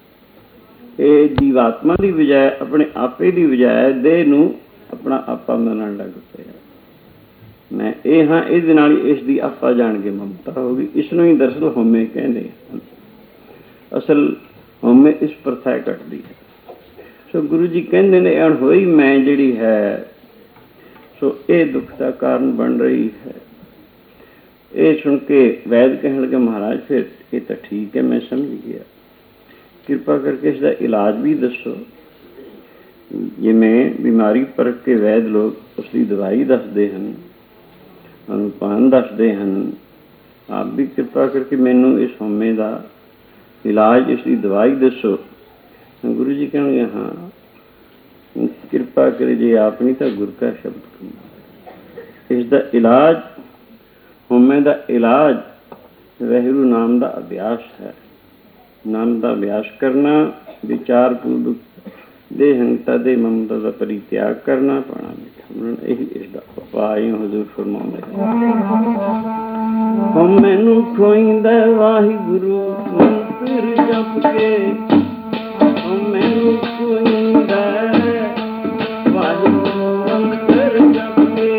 ਇਹ ਜੀਵਾਤਮਾ ਦੀ ਬਜਾਏ, ਆਪਣੇ ਆਪੇ ਦੀ ਬਜਾਏ ਦੇਹ ਨੂੰ ਆਪਣਾ ਆਪਾ ਮੰਨਣ ਲੱਗ ਪਿਆ। ਮੈਂ ਇਹ ਹਾਂ, ਇਹਦੇ ਨਾਲ ਹੀ ਇਸ ਦੀ ਆਪਾ ਜਾਣ ਕੇ ਮਮਤਾ ਹੋ ਗਈ। ਇਸ ਨੂੰ ਹੀ ਦਰਅਸਲ ਹਉਮੈ ਕਹਿੰਦੇ ਹਨ। ਅਸਲ ਹਉਮੈ ਇਸ ਪ੍ਰਥਾ ਘਟਦੀ ਹੈ। ਸੋ ਗੁਰੂ ਜੀ ਕਹਿੰਦੇ ਨੇ ਅਣਹੋਈ ਮੈਂ ਜਿਹੜੀ ਹੈ, ਸੋ ਇਹ ਦੁੱਖ ਦਾ ਕਾਰਨ ਬਣ ਰਹੀ ਹੈ। ਇਹ ਸੁਣ ਕੇ ਵੈਦ ਕਹਿਣ ਲੱਗੇ ਮਹਾਰਾਜ ਫਿਰ ਇਹ ਤਾਂ ਠੀਕ ਹੈ, ਮੈਂ ਸਮਝ ਗਿਆ, ਕਿਰਪਾ ਕਰਕੇ ਇਸ ਦਾ ਇਲਾਜ ਵੀ ਦੱਸੋ। ਜਿਵੇਂ ਬਿਮਾਰੀ ਪਰਖ ਕੇ ਵੈਦ ਲੋਕ ਉਸ ਦੀ ਦਵਾਈ ਦੱਸਦੇ ਹਨ, ਅਨੁਪਾਨ ਦੱਸਦੇ ਹਨ, ਆਪ ਵੀ ਕਿਰਪਾ ਕਰਕੇ ਮੈਨੂੰ ਇਸ ਹਉਮੈ ਦਾ ਇਲਾਜ, ਇਸ ਦੀ ਦਵਾਈ ਦੱਸੋ। ਗੁਰੂ ਜੀ ਕਹਿਣਗੇ ਹਾਂ, ਕਿਰਪਾ ਕਰੇ ਜੇ ਆਪ ਨਹੀਂ ਤਾਂ ਗੁਰ ਕਾ ਸ਼ਬਦ ਕਮਾਲ। ਇਸ ਦਾ ਇਲਾਜ, ਹਉਮੈ ਦਾ ਇਲਾਜ ਵਾਹਿਗੁਰੂ ਨਾਮ ਦਾ ਅਭਿਆਸ ਹੈ। ਨਾਮ ਦਾ ਅਭਿਆਸ ਕਰਨਾ, ਵਿਚਾਰ ਪੂਰਵਕ ਦੇਹੰਗਤਾ ਦੇ ਮਮਤਾ ਦਾ ਪਰਿਤਿਆਗ ਕਰਨਾ ਪੈਣਾ। ਇਹੀ ਇਸਦਾ ਉਪਾਅ ਹਜ਼ੂਰ ਫਰਮਾਉਂਦੇ ਹੋ ਮੈਨੂੰ ਖੋਇੰਦਾ ਵਾਹਿਗੁਰੂ ਮੰਤਰ ਜਪ ਕੇ, ਮੈਨੂੰ ਖੋਇੰਦਾ ਵਾਹਿਗੁਰੂ ਮੰਤਰ ਜਪ ਕੇ।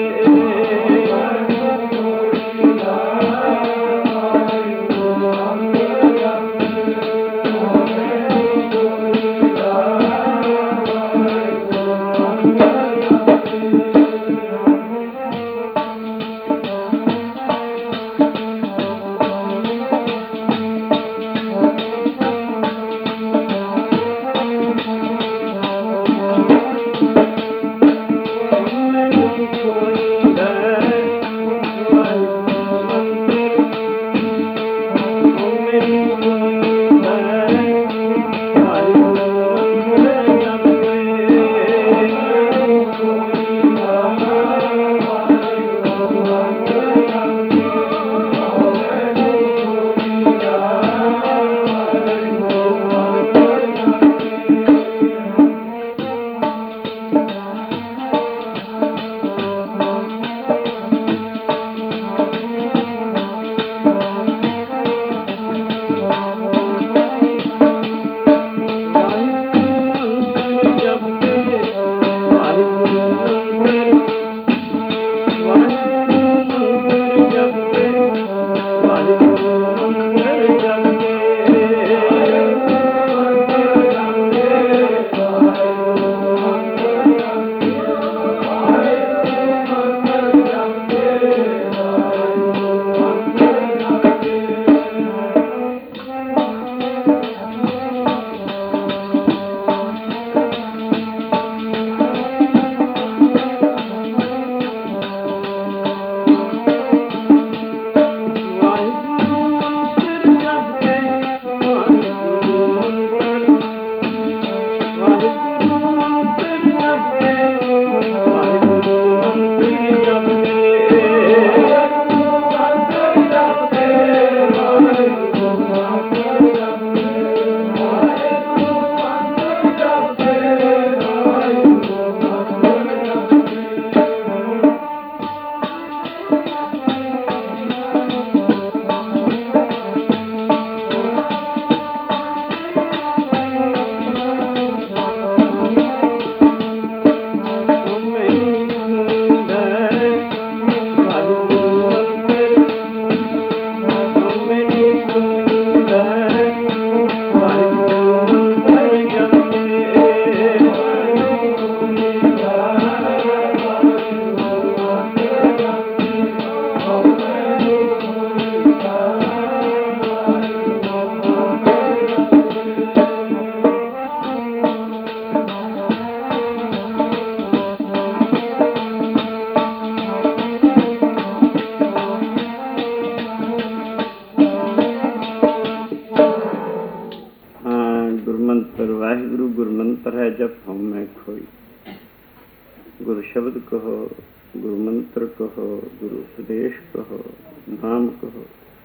गुरु शब्द कहो, गुरु मंत्र कहो, गुरु उपदेश कहो, नाम कहो,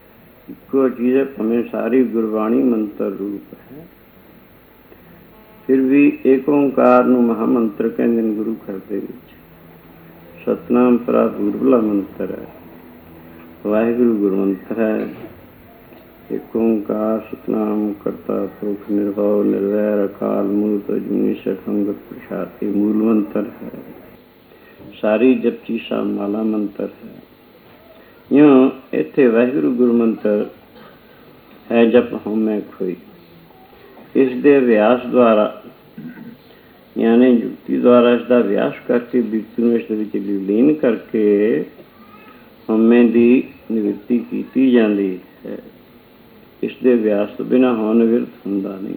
इको चीज़ है, हमें सारी गुरबाणी मंत्र रूप है। फिर भी एक ओंकार नूं महामंत्र कहंदे ने गुरु घर दे विच। सतनाम परा गुरबला मंत्र है, वाहिगुरु गुरु मंत्र है। एक ओंकार सतनाम करता पुरख निर्भव निर्वैर अकाल मूर्त अजूनी सठंगत प्रसादी मूल मंत्र है। सारी जपजी साहब माला मंत्र है। यूं इत्थे वाहिगुरु गुरु मंत्र है जप होमै खोई। इस दे अभ्यास द्वारा यानी युक्ति द्वारा इसका अभ्यास करके बिरती नूं इस दे विच लीन करके होमे दी निवृत्ति की जाती है। इस दे अभ्यास तो बिना होन विरत हुंदा नहीं।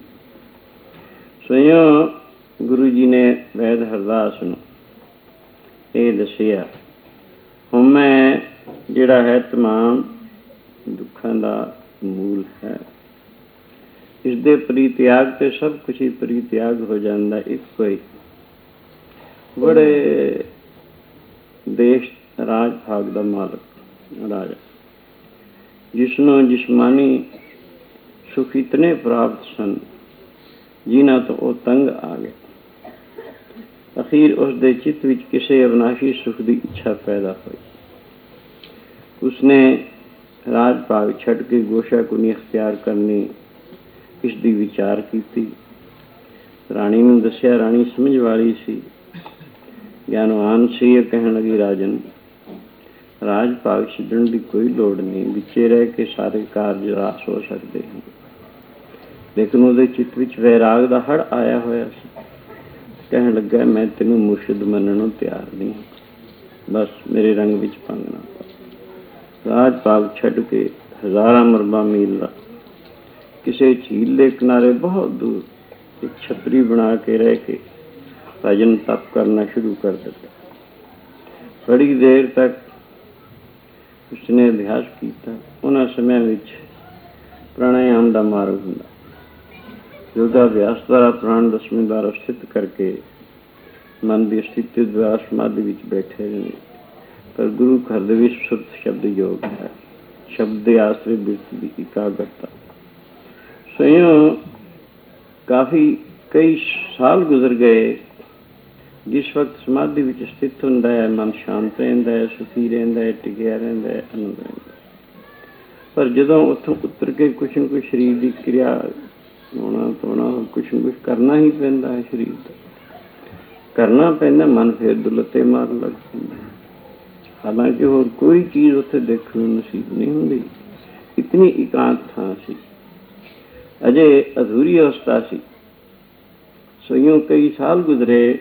स्वयं गुरु जी ने वैद हरदास नूं ये दसिया होमै जिहड़ा है तमाम दुखां दा मूल है। इस दे परित्याग ते सब कुछ ही परित्याग हो जाता। एक कोई बड़े देश राज भाग दा मालक राजा जिसनों जिस्मानी सुख इतने प्राप्त सन जिन्हां तो वो तंग आ गए। ਅਖੀਰ ਉਸ ਦੇ ਚਿੱਤ ਵਿੱਚ ਕਿਸੇ ਅਵਿਨਾਸ਼ੀ ਸੁਖ ਦੀ ਇੱਛਾ ਪੈਦਾ ਹੋਈ। ਉਸਨੇ ਰਾਜ ਭਾਗ ਛੱਡ ਕੇ ਗੋਸ਼ਾ ਕੁਨੀ ਅਖਤਿਆਰ ਕਰਨੀ ਇਸ ਦੀ ਵਿਚਾਰ ਕੀਤੀ। ਰਾਣੀ ਨੂੰ ਦੱਸਿਆ। ਰਾਣੀ ਸਮਝ ਵਾਲੀ ਸੀ, ਗਿਆਨਵਾਨ ਸੀ। ਇਹ ਕਹਿਣ ਲੱਗੀ, ਰਾਜਨ, ਰਾਜ ਭਾਗ ਛੱਡਣ ਦੀ ਕੋਈ ਲੋੜ ਨਹੀਂ, ਵਿੱਚੇ ਰਹਿ ਕੇ ਸਾਰੇ ਕਾਰਜ ਰਾਸ ਹੋ ਸਕਦੇ ਹਨ। ਲੇਕਿਨ ਉਹਦੇ ਚਿੱਤ ਵਿੱਚ ਵੈਰਾਗ ਦਾ ਹੜ ਆਇਆ ਹੋਇਆ ਸੀ। ਕਹਿਣ ਲੱਗਾ, ਮੈਂ ਤੈਨੂੰ ਮੁਰਸ਼ਿਦ ਮੰਨਣ ਨੂੰ ਤਿਆਰ ਨਹੀਂ, ਬਸ ਮੇਰੇ ਰੰਗ ਵਿੱਚ ਭੰਗ ਨਾ ਪਾ। ਰਾਜ ਭਾਗ ਛੱਡ ਕੇ ਹਜ਼ਾਰਾਂ ਮਰਬਾ ਮੀਲ ਦਾ ਕਿਸੇ ਝੀਲ ਦੇ ਕਿਨਾਰੇ ਬਹੁਤ ਦੂਰ ਇੱਕ ਛਤਰੀ ਬਣਾ ਕੇ ਰਹਿ ਕੇ ਭਜਨ ਤਪ ਕਰਨਾ ਸ਼ੁਰੂ ਕਰ ਦਿੱਤਾ। ਬੜੀ ਦੇਰ ਤੱਕ ਉਸਨੇ ਅਭਿਆਸ ਕੀਤਾ। ਉਹਨਾਂ ਸਮਿਆਂ ਵਿੱਚ ਪ੍ਰਾਣਾਯਾਮ ਦਾ ਮਾਰਗ ਹੁੰਦਾ। ਯੋਗਾ ਅਭਿਆਸ ਦੁਆਰਾ ਪ੍ਰਾਣ ਦਸਵੀਂ ਦੁਆਰਾ ਸਥਿਤ ਕਰਕੇ ਮਨ ਦੀ ਸਥਿਤੀ ਦੁਆਰਾ ਸਮਾਧੀ ਵਿੱਚ ਬੈਠੇ ਰਹਿੰਦੇ। ਪਰ ਗੁਰੂ ਘਰ ਦੇ ਵਿੱਚ ਸ਼ੁੱਧ ਸ਼ਬਦ ਯੋਗ ਹੈ। ਸ਼ਬਦ ਦੇ ਆਸਰੇ ਬਿਰਤ ਦੀ ਇਕਾਗਰਤਾ। ਸੋ ਕਾਫੀ ਕਈ ਸਾਲ ਗੁਜ਼ਰ ਗਏ। ਜਿਸ ਵਕਤ ਸਮਾਧੀ ਵਿੱਚ ਸਥਿਤ ਹੁੰਦਾ ਹੈ, ਮਨ ਸ਼ਾਂਤ ਰਹਿੰਦਾ ਹੈ, ਸੁਖੀ ਰਹਿੰਦਾ ਹੈ, ਟਿਕਿਆ ਰਹਿੰਦਾ ਹੈ, ਆਨੰਦ ਰਹਿੰਦਾ। ਪਰ ਜਦੋਂ ਉੱਥੋਂ ਉਤਰ ਕੇ ਕੁਛ ਨਾ ਕੁਛ ਸਰੀਰ ਦੀ ਕਿਰਿਆ ਹੋਣਾ ਧੋਣਾ ਕੁਛ ਨਾ ਕੁਛ ਕਰਨਾ ਹੀ ਪੈਂਦਾ ਹੈ। ਸਰੀਰ ਦਾ ਕਰਨਾ ਪੈਂਦਾ। ਮਨ ਫਿਰ ਦੁਲਤੇ ਮਾਰਨ ਲੱਗ ਪੈਂਦਾ। ਹਾਲਾਂਕਿ ਹੋਰ ਕੋਈ ਚੀਜ਼ ਉੱਥੇ ਦੇਖਣ ਨੂੰ ਨਸੀਬ ਨਹੀਂ ਹੁੰਦੀ। ਇਤਨੀ ਇਕਾਂਤ ਥਾਂ ਸੀ, ਅਜੇ ਅਧੂਰੀ ਅਵਸਥਾ ਸੀ। ਸੋ ਕਈ ਸਾਲ ਗੁਜ਼ਰੇ।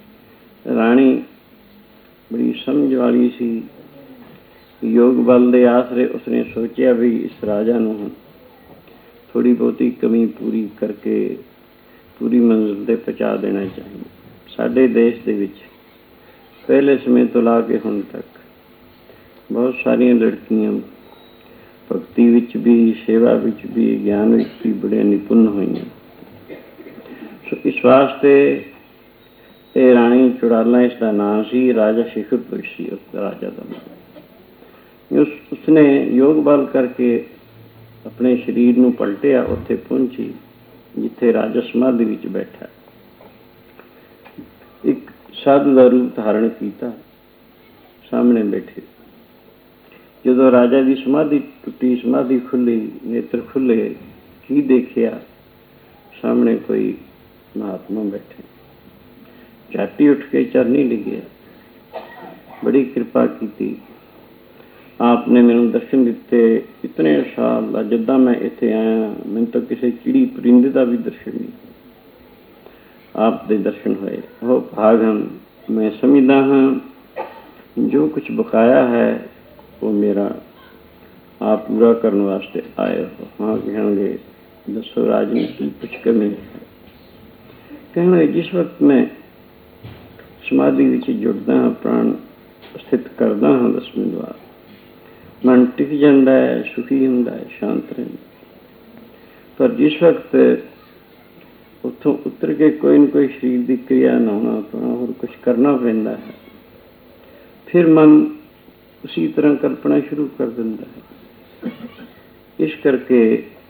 ਰਾਣੀ ਬੜੀ ਸਮਝ ਵਾਲੀ ਸੀ। ਯੋਗ ਬਲ ਦੇ ਆਸਰੇ ਉਸਨੇ ਸੋਚਿਆ ਵੀ ਇਸ ਰਾਜਾ ਨੂੰ ਹੁਣ ਥੋੜ੍ਹੀ ਬਹੁਤੀ ਕਮੀ ਪੂਰੀ ਕਰਕੇ ਪੂਰੀ ਮੰਜ਼ਿਲ 'ਤੇ ਪਹੁੰਚਾ ਦੇਣਾ ਚਾਹੀਦਾ। ਸਾਡੇ ਦੇਸ਼ ਦੇ ਵਿੱਚ ਪਹਿਲੇ ਸਮੇਂ ਤੋਂ ਲਾ ਕੇ ਹੁਣ ਤੱਕ ਬਹੁਤ ਸਾਰੀਆਂ ਲੜਕੀਆਂ ਭਗਤੀ ਵਿੱਚ ਵੀ, ਸੇਵਾ ਵਿੱਚ ਵੀ, ਗਿਆਨ ਵਿੱਚ ਵੀ ਬੜੇ ਨਿਪੁੰਨ ਹੋਈਆਂ। ਸੋ ਇਸ ਵਾਸਤੇ ਇਹ ਰਾਣੀ ਚੁੜਾਲਾ ਇਸ ਦਾ ਨਾਂ ਸੀ। ਰਾਜਾ ਸ਼ਿਖਰਪੁਰ ਸੀ ਉਸ ਰਾਜਾ ਦਾ ਨਾਮ। ਉਸ ਉਸਨੇ ਯੋਗ ਬਲ ਕਰਕੇ ਆਪਣੇ ਸਰੀਰ ਨੂੰ ਪਲਟਿਆ। ਉੱਥੇ ਪਹੁੰਚੀ ਜਿੱਥੇ ਰਾਜਾ ਸਮਾਧੀ ਵਿੱਚ ਬੈਠਾ। ਇੱਕ ਸਾਧੂ ਦਾ ਰੂਪ ਧਾਰਨ ਕੀਤਾ, ਸਾਹਮਣੇ ਬੈਠੇ। ਜਦੋਂ ਰਾਜਾ ਦੀ ਸਮਾਧੀ ਟੁੱਟੀ, ਸਮਾਧੀ ਖੁੱਲੀ, ਨੇਤਰ ਖੁੱਲੇ, ਕੀ ਦੇਖਿਆ? ਸਾਹਮਣੇ ਕੋਈ ਮਹਾਤਮਾ ਬੈਠੇ। ਝਾਟੀ ਉੱਠ ਕੇ ਚਰਨੀ ਡਿੱਗਿਆ। ਬੜੀ ਕਿਰਪਾ ਕੀਤੀ। ਆਪ ਨੇ ਮੈਨੂੰ ਦਰਸ਼ਨ ਦਿੱਤੇ। ਇਤਨੇ ਸਾਲ ਦਾ ਜਿੱਦਾਂ ਮੈਂ ਇੱਥੇ ਆਇਆ, ਮੈਨੂੰ ਤਾਂ ਕਿਸੇ ਚਿੜੀ ਪਰਿੰਦੇ ਦਾ ਵੀ ਦਰਸ਼ਨ ਨਹੀਂ। ਆਪ ਦੇ ਦਰਸ਼ਨ ਹੋਏ। ਉਹ ਭਾਗ ਹਨ। ਮੈਂ ਸਮਝਦਾ ਹਾਂ ਜੋ ਕੁਛ ਬਕਾਇਆ ਹੈ ਉਹ ਮੇਰਾ ਆਪ ਪੂਰਾ ਕਰਨ ਵਾਸਤੇ ਆਏ ਹੋ। ਹਾਂ ਕਹਿਣਗੇ, ਦੱਸੋ ਰਾਜਨ ਕੀ ਕੁਛ ਕਮੀ ਹੈ? ਕਹਿਣਗੇ, ਜਿਸ ਵਕਤ ਮੈਂ ਸਮਾਧੀ ਵਿੱਚ ਜੁੜਦਾ ਹਾਂ, ਪ੍ਰਾਣ ਸਥਿਤ ਕਰਦਾ ਹਾਂ ਦਸਵੇਂ ਦੁਆਰ, ਮਨ ਟਿਕ ਜਾਂਦਾ ਹੈ, ਸੁਖੀ ਹੁੰਦਾ ਹੈ, ਸ਼ਾਂਤ ਰਹਿੰਦਾ। ਪਰ ਜਿਸ ਵਕਤ ਉੱਥੋਂ ਉਤਰ ਕੇ ਕੋਈ ਨਾ ਕੋਈ ਸਰੀਰ ਦੀ ਕਿਰਿਆ ਨਹਾਉਣਾ ਧੋਣਾ ਹੋਰ ਕੁਛ ਕਰਨਾ ਪੈਂਦਾ ਹੈ, ਫਿਰ ਮਨ ਉਸੀ ਤਰ੍ਹਾਂ ਕਲਪਨਾ ਸ਼ੁਰੂ ਕਰ ਦਿੰਦਾ ਹੈ। ਇਸ ਕਰਕੇ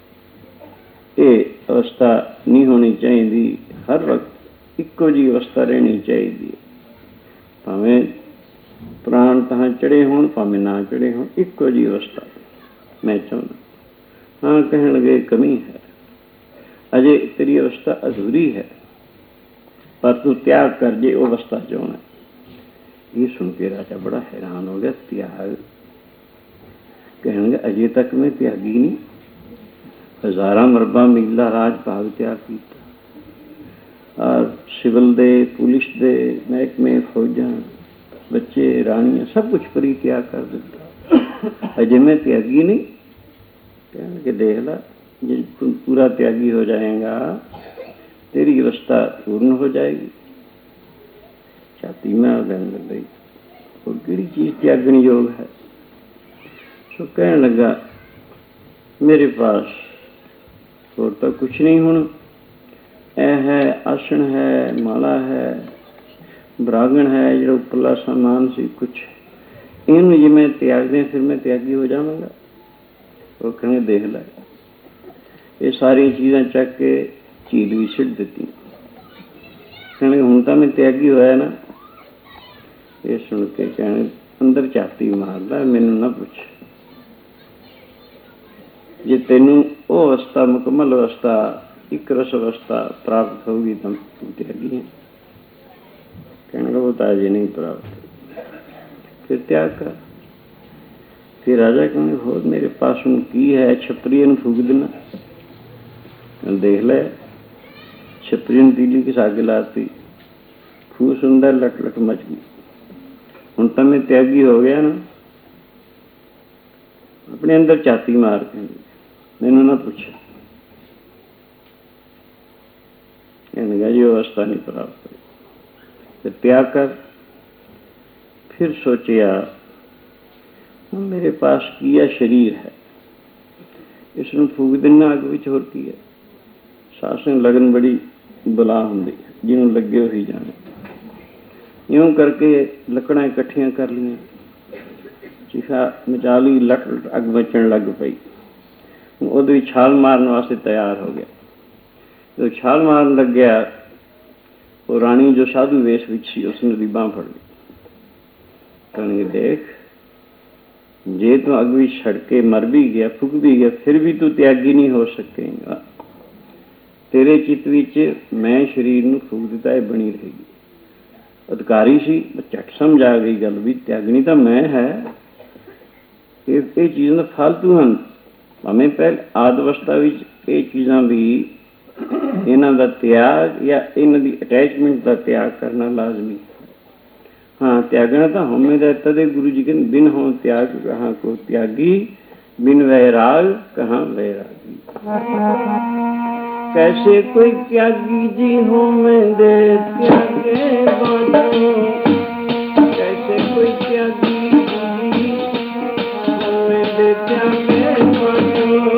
ਇਹ ਅਵਸਥਾ ਨਹੀਂ ਹੋਣੀ ਚਾਹੀਦੀ। ਹਰ ਵਕਤ ਇੱਕੋ ਜਿਹੀ ਅਵਸਥਾ ਰਹਿਣੀ ਚਾਹੀਦੀ ਹੈ। ਭਾਵੇਂ ਪ੍ਰਾਣ ਤਾਂ ਚੜ੍ਹੇ ਹੋਣ, ਭਾਵੇਂ ਨਾ ਚੜ੍ਹੇ ਹੋਣ, ਇੱਕੋ ਜਿਹੀ ਅਵਸਥਾ ਮੈਂ ਚਾਹੁੰਦਾ। ਹਾਂ ਕਹਿਣ ਲੱਗੇ, ਕਮੀ ਹੈ, ਅਜੇ ਤੇਰੀ ਅਵਸਥਾ ਅਧੂਰੀ ਹੈ, ਪਰ ਤੂੰ ਤਿਆਗ ਕਰ ਜੇ ਉਹ ਅਵਸਥਾ ਚਾਹੁੰਦਾ। ਇਹ ਸੁਣ ਕੇ ਰਾਜਾ ਬੜਾ ਹੈਰਾਨ ਹੋ ਗਿਆ। ਤਿਆਗ? ਕਹਿਣਗੇ, ਅਜੇ ਤੱਕ ਮੈਂ ਤਿਆਗੀ ਨਹੀਂ। ਹਜ਼ਾਰਾਂ ਮਰਬਾ ਮੀਲ ਦਾ ਰਾਜ ਭਾਗ ਤਿਆਗ ਕੀਤਾ, ਔਰ ਸਿਵਲ ਦੇ, ਪੁਲਿਸ ਦੇ ਮਹਿਕਮੇ, ਫੌਜਾਂ, ਬੱਚੇ, ਰਾਣੀਆਂ, ਸਭ ਕੁਛ ਪਰੀ ਤਿਆਗ ਕਰ ਦਿੱਤਾ। ਅਜੇ ਮੈਂ ਤਿਆਗੀ ਨਹੀਂ? ਕਹਿਣਗੇ, ਦੇਖ ਲਾ, ਜੇ ਤੂੰ ਪੂਰਾ ਤਿਆਗੀ ਹੋ ਜਾਏਗਾ ਤੇਰੀ ਅਵਸਥਾ ਪੂਰਨ ਹੋ ਜਾਏਗੀ। ਛਾਤੀ ਮੈਂ ਦੇਣ ਲੱਗੀ, ਹੋਰ ਕਿਹੜੀ ਚੀਜ਼ ਤਿਆਗਣ ਯੋਗ ਹੈ? ਸੋ ਕਹਿਣ ਲੱਗਾ, ਮੇਰੇ ਪਾਸ ਹੋਰ ਤਾਂ ਕੁਛ ਨਹੀਂ। ਹੁਣ ਇਹ ਹੈ, ਆਸਣ ਹੈ, ਮਾਲਾ ਹੈ, ਬਰਾਗਣ ਹੈ, ਜਿਹੜਾ ਉੱਪਰਲਾ ਸਮਾਨ ਸੀ ਕੁਛ, ਇਹਨੂੰ ਜੇ ਮੈਂ ਤਿਆਗਦੇ ਫਿਰ ਮੈਂ ਤਿਆਗੀ ਹੋ ਜਾਵਾਂਗਾ। ਉਹ ਕਹਿੰਦੇ, ਦੇਖ ਲੈ, ਇਹ ਸਾਰੀਆਂ ਚੀਜ਼ਾਂ ਚੱਕ ਕੇ ਝੀਲ ਵੀ ਸਿੱਟ ਦਿੱਤੀਆਂ। कहने हुण तां मैं त्यागी होया ना। ये सुन के कहने अंदर झाती मारदा, मैनू ना पुछ, जे तेनू वो अवस्था मुकम्मल अवस्था एक रस अवस्था प्राप्त होगी तो तू त्यागी है। कहने वो तो अजय नहीं प्राप्त, फिर त्याग कर। फिर राजा कहने हो मेरे पास हूँ की है, छपरी फूक देना। देख ले छपरी तीली किस आगे लाती, फूस अंदर लट लट मच गई। हूँ तो मैं त्यागी हो गया ना। अपने अंदर छाती मार के मैनू ना पूछ, कहने लगा जी अवस्था नहीं प्राप्त हुई। फिर त्याग कर। फिर सोचिया मेरे पास किया शरीर है, इसमें फूक देना अग विच होर की है। सास में लगन बड़ी बुला होंगी, जिन्होंने लगे ही जाने। यूं करके लकड़ा इकट्ठियां कर लिया, चिखा मचा ली, लट लट अग मचन लग पई। उहदे छाल मारने वास्ते तैयार हो गया। जो छाल मारन लग गया, वो रानी जो साधु वेश विच सी उसने दी बांह फड़ ली। कहने देख जे तू अग विच छड़ के मर भी गया, फुक भी गया, फिर भी तू त्यागी नहीं हो सकेगा। तेरे चित्त विच मैं शरीर नूं फूक दिता है बनी रहेगी। अधिकारी सी झट समझ आ गई गल भी त्यागनी तो मैं है, ये चीज़ां फालतू हैं। भावें पहले आदि अवस्था विच ये चीज़ां भी इन्हां दा त्याग या इन्हां दी अटैचमेंट का त्याग करना लाजमी। हाँ त्यागना तो हमें तदे गुरु जी कहते बिन हो त्याग कहाँ को त्यागी, बिन वैराग कहाँ वैरागी। कैसे कोई त्यागी जी हो मैं दे त्यागे बाजो, कैसे कोई त्यागी जी हो मैं दे त्यागे बाजो।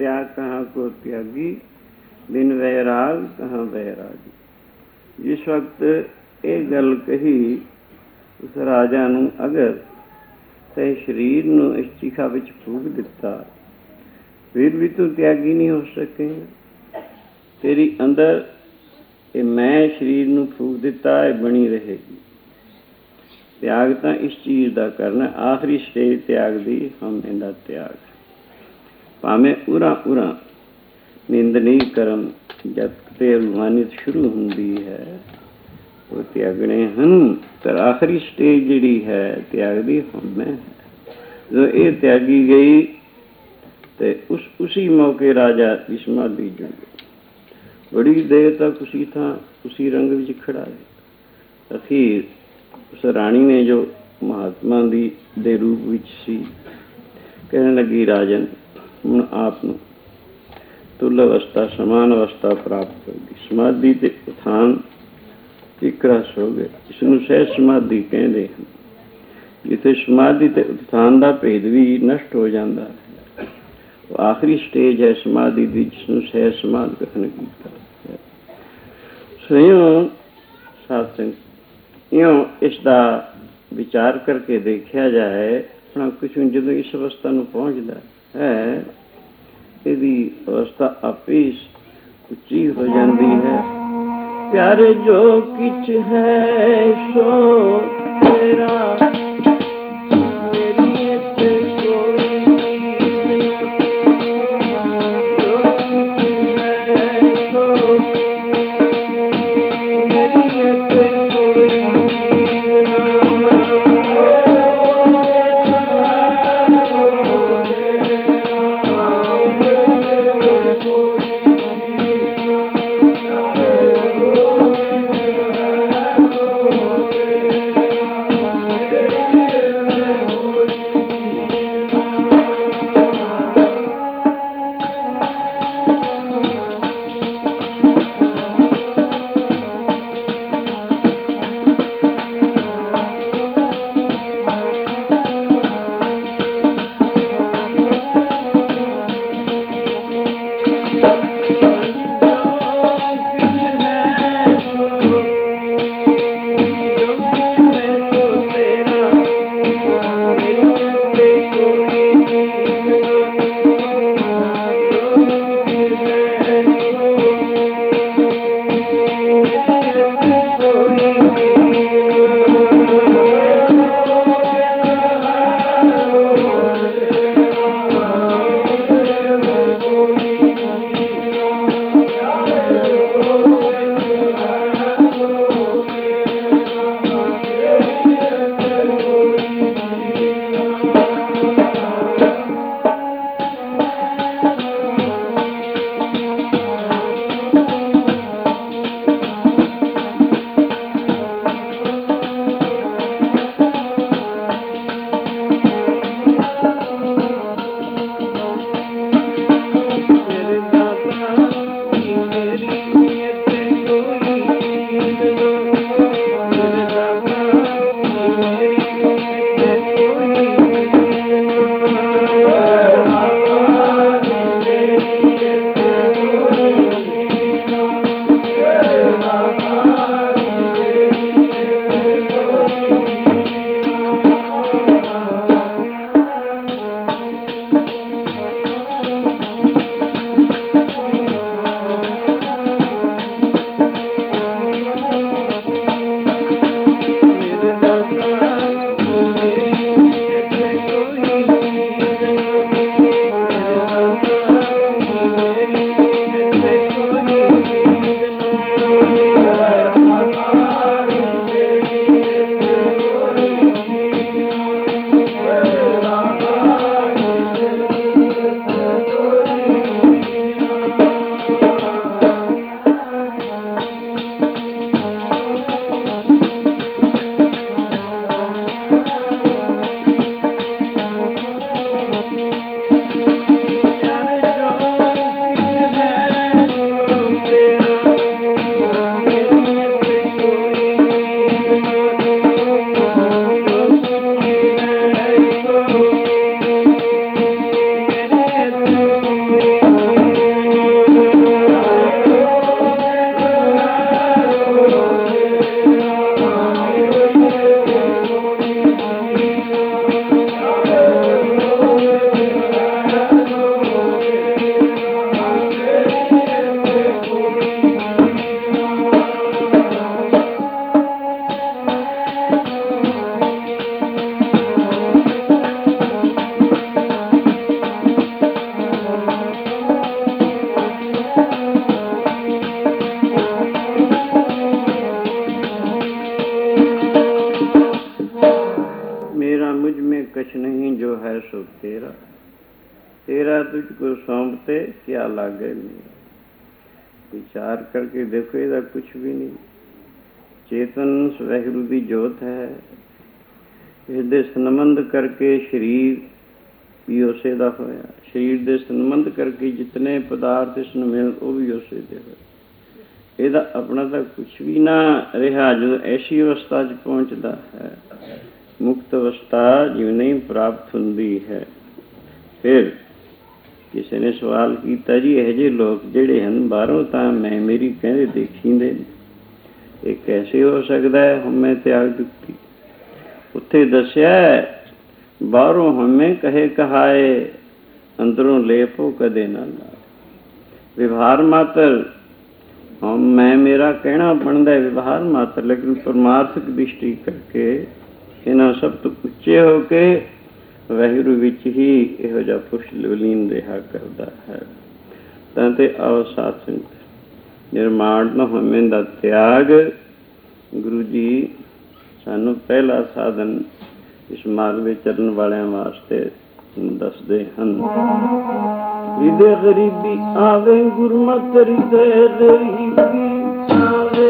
त्याग कहाँ को त्यागी, बिन वैराग कहाँ वैरागी। जिस वक्त ये गल कही उस राजा नूं, अगर ते शरीर नूं इस चीखा विच फूक दिता, फिर भी तू त्यागी नहीं हो सकेगा। तेरी अंदर ये मैं शरीर नूं फूक दिता है बनी रहेगी। त्याग तो इस चीज़ का करना, आखिरी स्टेज त्याग दी हम इहदा त्याग। भावें उरा उरा निंदनीय कर्म जब ते रूहानियत शुरू होंदी है वो त्यागने हैं, पर आखिरी स्टेज जिहड़ी है त्याग दी हम में है। जो ये त्यागी गई तो उस उसी मौके राजा की समाधि जुड़ गई। बड़ी देर तक उसी था उसी रंग विच खड़ा रहा। अखीर उस राणी ने जो महात्मा दी दे रूप विच सी, कहने लगी, राजन हुण आप नूं तुल अवस्था समान अवस्था प्राप्त होगी। समाधि ते उत्थान एक रस हो गए। इसनूं सहज समाधि कहते हैं। जिथे समाधि ते उत्थान का भेद भी नष्ट हो जाता है, वो आखिरी स्टेज है समाधि की, जिसनूं सहज समाधि कथन किया है। स्वयं साधन इं इसका विचार करके देखा जाए, अपना कुछ जो इस अवस्था में पहुँचता है, यदि अवस्था आपे उच्ची हो जाती है। प्यारे जो किछ है सो तेरा, तेरा तुझको सौंपते क्या लागे नहीं। विचार करके देखो, ਇਹਦਾ कुछ भी नहीं। चेतन वाहिगुरु की जोत है। इसके संबंध करके शरीर भी उसे दा होया। शरीर के संबंध करके जितने पदार्थ इसमें मिल वो भी उसे दे होए। ਇਹਦਾ अपना तो कुछ भी ना रहा। जो ऐसी अवस्था च पहुँचता है, मुक्त अवस्था जिवें नहीं प्राप्त होंदी है। फिर किसी ने सवाल किया जी, यह जे लोग जिहड़े हन बाहरों तां मैं मेरी कहंदे देखींदे ये कैसे हो सकता है। हम मैं त्याग दित्ती। उत्थे दस्या बाहरों हमें कहे कहाए, अंदरों लेपो कदे ना ला। व्यवहार मात्र हम मैं मेरा कहना बनता है व्यवहार मात्र, लेकिन परमार्थक दृष्टि करके इन्हां सब तो उच्चे होके वाहिगुरु विच ही इहो जिहा पुरुष लीन रहा करता है। तां ते आओ साध संगत, निर्माण न होवे दा त्याग गुरु जी सानू पहला साधन इस मार्ग में चलन वालियां वास्ते दसदे हन। हृदय गरीबी आवे गुरमत, हृदय गरीबी आवे,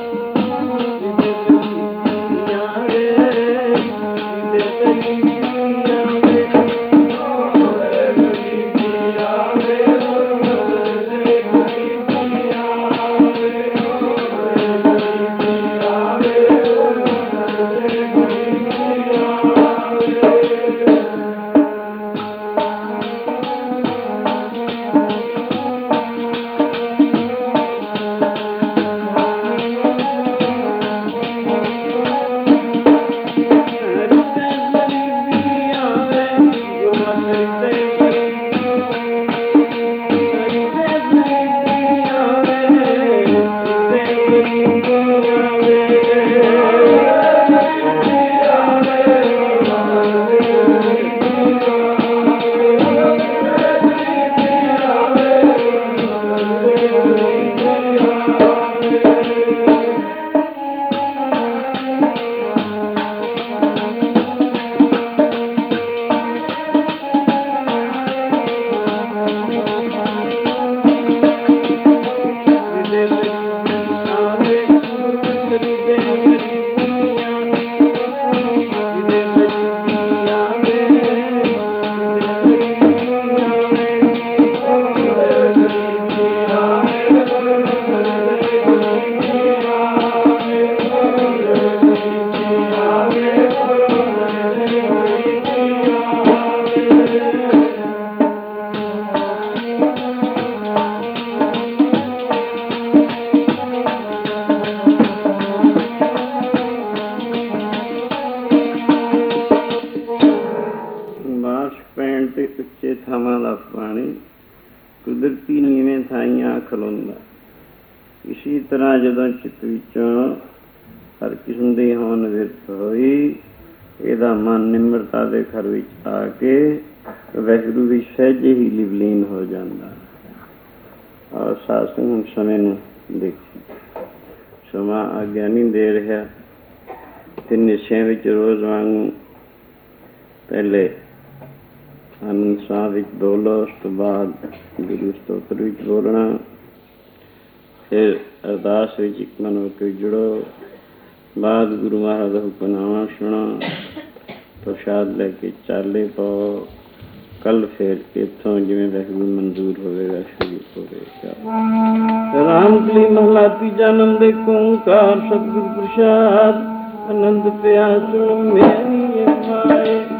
कुदरती नीवें थाइयां खलोंदा। इसी तरह जदों चित्त विचों हर किस्म दी होन विरत होई, ਇਹਦਾ मन निम्रता ਦੇ घर विच आके वाहिगुरु विच सहजे ही लिवलीन हो जाता। और साध संग हुण समय नूं देखी, समा आग्या नहीं दे रहा। ते निश्चय विच रोज़ वांगू पहले आनंद साह विच बोलो, उस तो बाद गुरु स्त्रोत्र विच बोलना, फिर अरदास विच इक मन होकर जुड़ो, बाद गुरु महाराज का हुक्मनामा सुनो, प्रसाद लैके चाले पाओ। कल फिर इतों जिवें वाहिगुरू मंजूर होवेगा शुरू होवेगा। राम कली महला तीजा नंद एक ओंकार सतगुरु प्रसाद, आनंद पिया सुन मेरी माए।